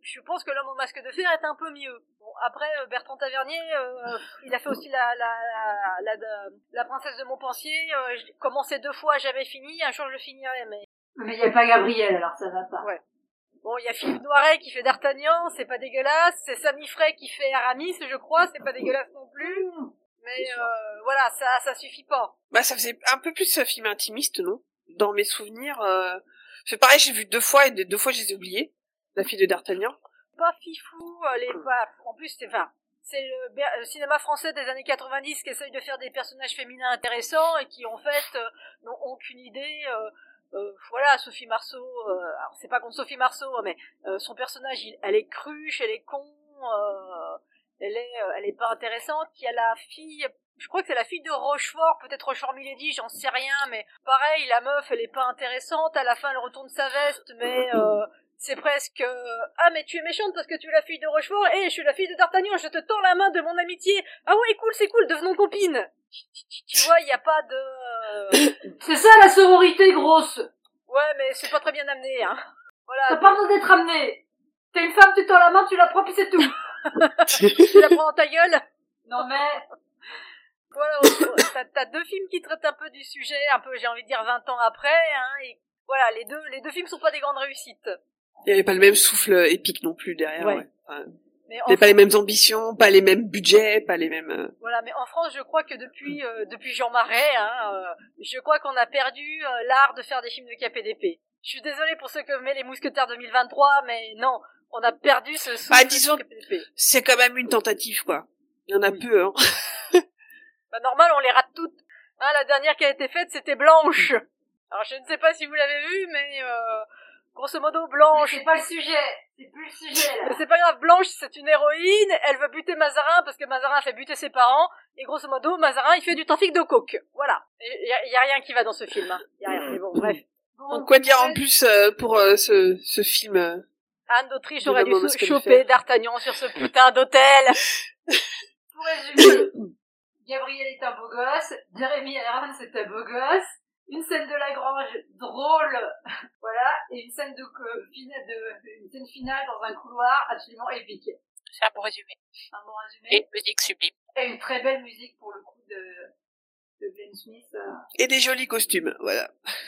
je pense que l'homme au masque de fer est un peu mieux. Bon, après, euh, Bertrand Tavernier, euh, il a fait aussi la, la, la, la, la, la princesse de Montpensier. Euh, j'ai commencé deux fois, jamais fini. Un jour, je le finirai, mais... Mais il n'y a pas Gabriel, alors ça va pas. Ouais. Bon, il y a Philippe Noiret qui fait D'Artagnan, c'est pas dégueulasse. C'est Sami Frey qui fait Aramis, je crois, c'est pas dégueulasse non plus. Mais euh, voilà, ça ça suffit pas. Bah, ça faisait un peu plus un film intimiste, non? Dans mes souvenirs, euh... c'est pareil, j'ai vu deux fois et deux, deux fois je les ai oubliés. La fille de D'Artagnan. Pas fifou, les pas. En plus, c'est enfin, c'est le, le cinéma français des années quatre-vingt-dix qui essaye de faire des personnages féminins intéressants et qui en fait euh, n'ont aucune idée. Euh, euh, voilà, Sophie Marceau. Euh, alors c'est pas contre Sophie Marceau, mais euh, son personnage, il, elle est cruche, elle est con. Euh, Elle est, euh, elle est pas intéressante. Il y a la fille, je crois que c'est la fille de Rochefort, peut-être Rochefort Milady, j'en sais rien, mais pareil, la meuf, elle est pas intéressante. À la fin, elle retourne sa veste, mais euh, c'est presque euh, ah mais tu es méchante parce que tu es la fille de Rochefort et je suis la fille de D'Artagnan. Je te tends la main de mon amitié. Ah ouais, cool, c'est cool, devenons copines. Tu vois, il y a pas de. C'est ça la sororité grosse. Ouais, mais c'est pas très bien amené, hein. Voilà. T'as pas besoin d'être amené. T'es une femme, tu tends la main, tu la prends puis c'est tout. Tu la prends dans ta gueule. Non mais... Voilà, t'as, t'as deux films qui traitent un peu du sujet, un peu, j'ai envie de dire vingt ans après, hein, et voilà, les deux, les deux films sont pas des grandes réussites. Il y avait pas le même souffle épique non plus derrière, ouais. ouais. Enfin, mais il y avait pas les mêmes ambitions, pas les mêmes budgets, pas les mêmes... Euh... Voilà, mais en France, je crois que depuis, euh, depuis Jean Marais, hein, euh, je crois qu'on a perdu euh, l'art de faire des films de K P D P. Je suis désolée pour ceux que met les Mousquetaires deux mille vingt-trois, mais non, on a perdu ce souffle bah, disons, de K P D P. C'est quand même une tentative, quoi. Il y en a oui. peu, hein. Bah, normal, on les rate toutes. Hein, la dernière qui a été faite, c'était Blanche. Alors, je ne sais pas si vous l'avez vue, mais euh, grosso modo, Blanche... Mais c'est pas le sujet. C'est plus le sujet, là. Mais c'est pas grave, Blanche, c'est une héroïne, elle veut buter Mazarin parce que Mazarin fait buter ses parents, et grosso modo, Mazarin, il fait du trafic de coke. Voilà. Il y a, y a rien qui va dans ce film, hein. Y a rien, mais bon, bref. Bon, donc, quoi dire en plus euh, pour euh, ce, ce film euh, Anne d'Autriche aurait dû choper D'Artagnan sur ce putain d'hôtel. Pour résumer, Gabriel est un beau gosse, Jeremy Irons est un beau gosse, une scène de Lagrange drôle, voilà, et une scène de, euh, finale, de, une scène finale dans un couloir absolument épique. C'est un bon résumé. Un bon résumé. Et une musique sublime. Et une très belle musique pour le coup de, de Glenn Smith. Euh. Et des jolis costumes, voilà.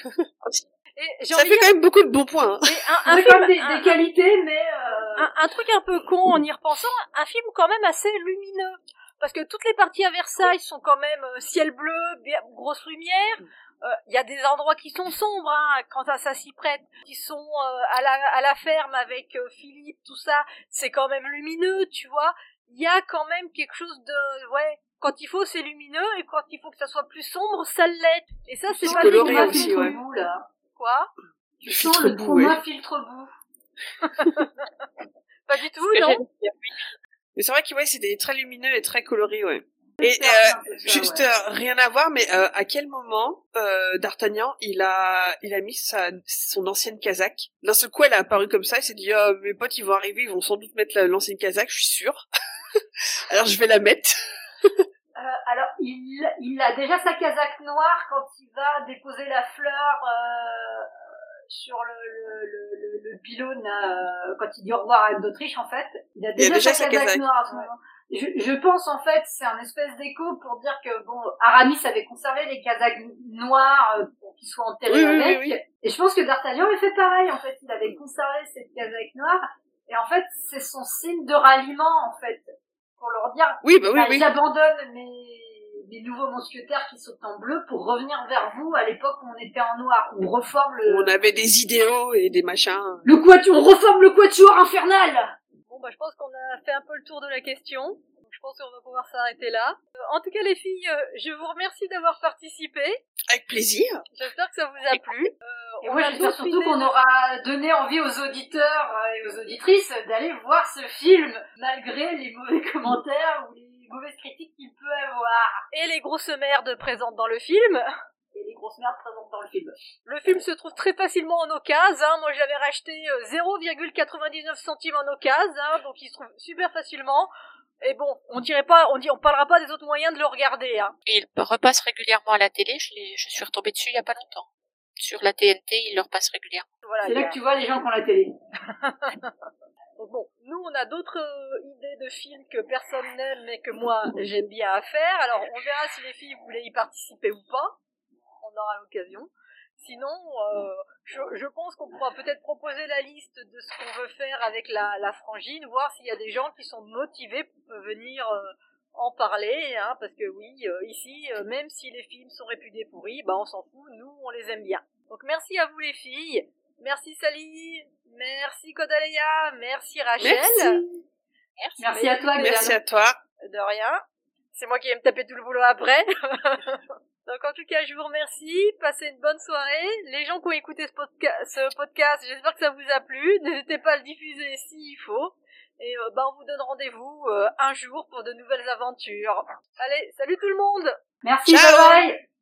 Et ça fait quand même beaucoup de bons points. Hein. Un, un film, film, des, un, des qualités, mais... Euh... Un, un truc un peu con en y repensant, un film quand même assez lumineux. Parce que toutes les parties à Versailles sont quand même euh, ciel bleu, bien, grosse lumière. Il euh, y a des endroits qui sont sombres, hein, quand ça, ça s'y prête. Qui sont euh, à, la, à la ferme avec euh, Philippe, tout ça, c'est quand même lumineux, tu vois. Il y a quand même quelque chose de... ouais. Quand il faut, c'est lumineux, et quand il faut que ça soit plus sombre, ça l'est. Et ça, c'est, c'est pas coloré aussi, ouais. Bout, là. Quoi? Tu sens le trauma filtre bout. Pas du tout, non? Mais c'est vrai que ouais, c'était très lumineux et très coloré, ouais. Et euh, ça, juste ouais. euh, rien à voir, mais euh, à quel moment euh, D'Artagnan il a il a mis sa son ancienne casaque. D'un seul coup, elle a apparu comme ça. Il s'est dit oh, mes potes ils vont arriver, ils vont sans doute mettre la, l'ancienne casaque, je suis sûre. Alors je vais la mettre. euh, alors il il a déjà sa casaque noire quand il va déposer la fleur euh, sur le le le, le, le pylône euh, quand il dit au revoir à Anne d'Autriche en fait. Il a déjà, il a déjà sa, sa casaque, casaque noire à ce moment. Je, je pense en fait c'est un espèce d'écho pour dire que bon Aramis avait conservé les casaques noires euh, pour qu'ils soient enterrés oui, avec oui, oui. Et je pense que D'Artagnan avait fait pareil en fait, il avait conservé cette casaque noire et en fait c'est son signe de ralliement en fait pour leur dire oui bah oui, bah, oui. j'abandonne mes mes nouveaux mousquetaires qui sont en bleu pour revenir vers vous à l'époque où on était en noir, on reforme le... on avait des idéaux et des machins le quatuor, on reforme le quatuor infernal. Bon, bah, je pense qu'on a fait un peu le tour de la question. Donc, je pense qu'on va pouvoir s'arrêter là. Euh, en tout cas, les filles, euh, je vous remercie d'avoir participé. Avec plaisir. J'espère que ça vous a plu. Euh, et moi, j'espère surtout qu'on aura donné envie aux auditeurs et aux auditrices d'aller voir ce film, malgré les mauvais commentaires ou les mauvaises critiques qu'il peut avoir. Et les grosses merdes présentes dans le film. Et les grosses merdes présentes dans le film. Le film se trouve très facilement en occasion, hein. Moi, je l'avais racheté zéro virgule quatre-vingt-dix-neuf centimes en occasion, hein, donc il se trouve super facilement. Et bon, on dirait pas, on dit, on parlera pas des autres moyens de le regarder, hein. Et il repasse régulièrement à la télé, je, l'ai, je suis retombée dessus il y a pas longtemps. Sur la T N T, il le repasse régulièrement. Voilà, c'est là a... que tu vois les gens qui ont la télé. Donc bon, nous on a d'autres euh, idées de films que personne n'aime mais que moi j'aime bien à faire. Alors on verra si les filles voulaient y participer ou pas. On aura l'occasion. Sinon, euh, je, je pense qu'on pourra peut-être proposer la liste de ce qu'on veut faire avec la, la frangine, voir s'il y a des gens qui sont motivés pour venir euh, en parler, hein, parce que oui, euh, ici, euh, même si les films sont réputés pourris, bah on s'en fout, nous on les aime bien. Donc merci à vous les filles, merci Sally, merci Kodaleya, merci Rachel. Merci. Merci, merci à toi, Merci à toi. De rien. C'est moi qui vais me taper tout le boulot après. Donc en tout cas, je vous remercie. Passez une bonne soirée. Les gens qui ont écouté ce, podca- ce podcast, j'espère que ça vous a plu. N'hésitez pas à le diffuser s'il faut. Et euh, bah, on vous donne rendez-vous euh, un jour pour de nouvelles aventures. Allez, salut tout le monde. Merci, ciao. bye bye.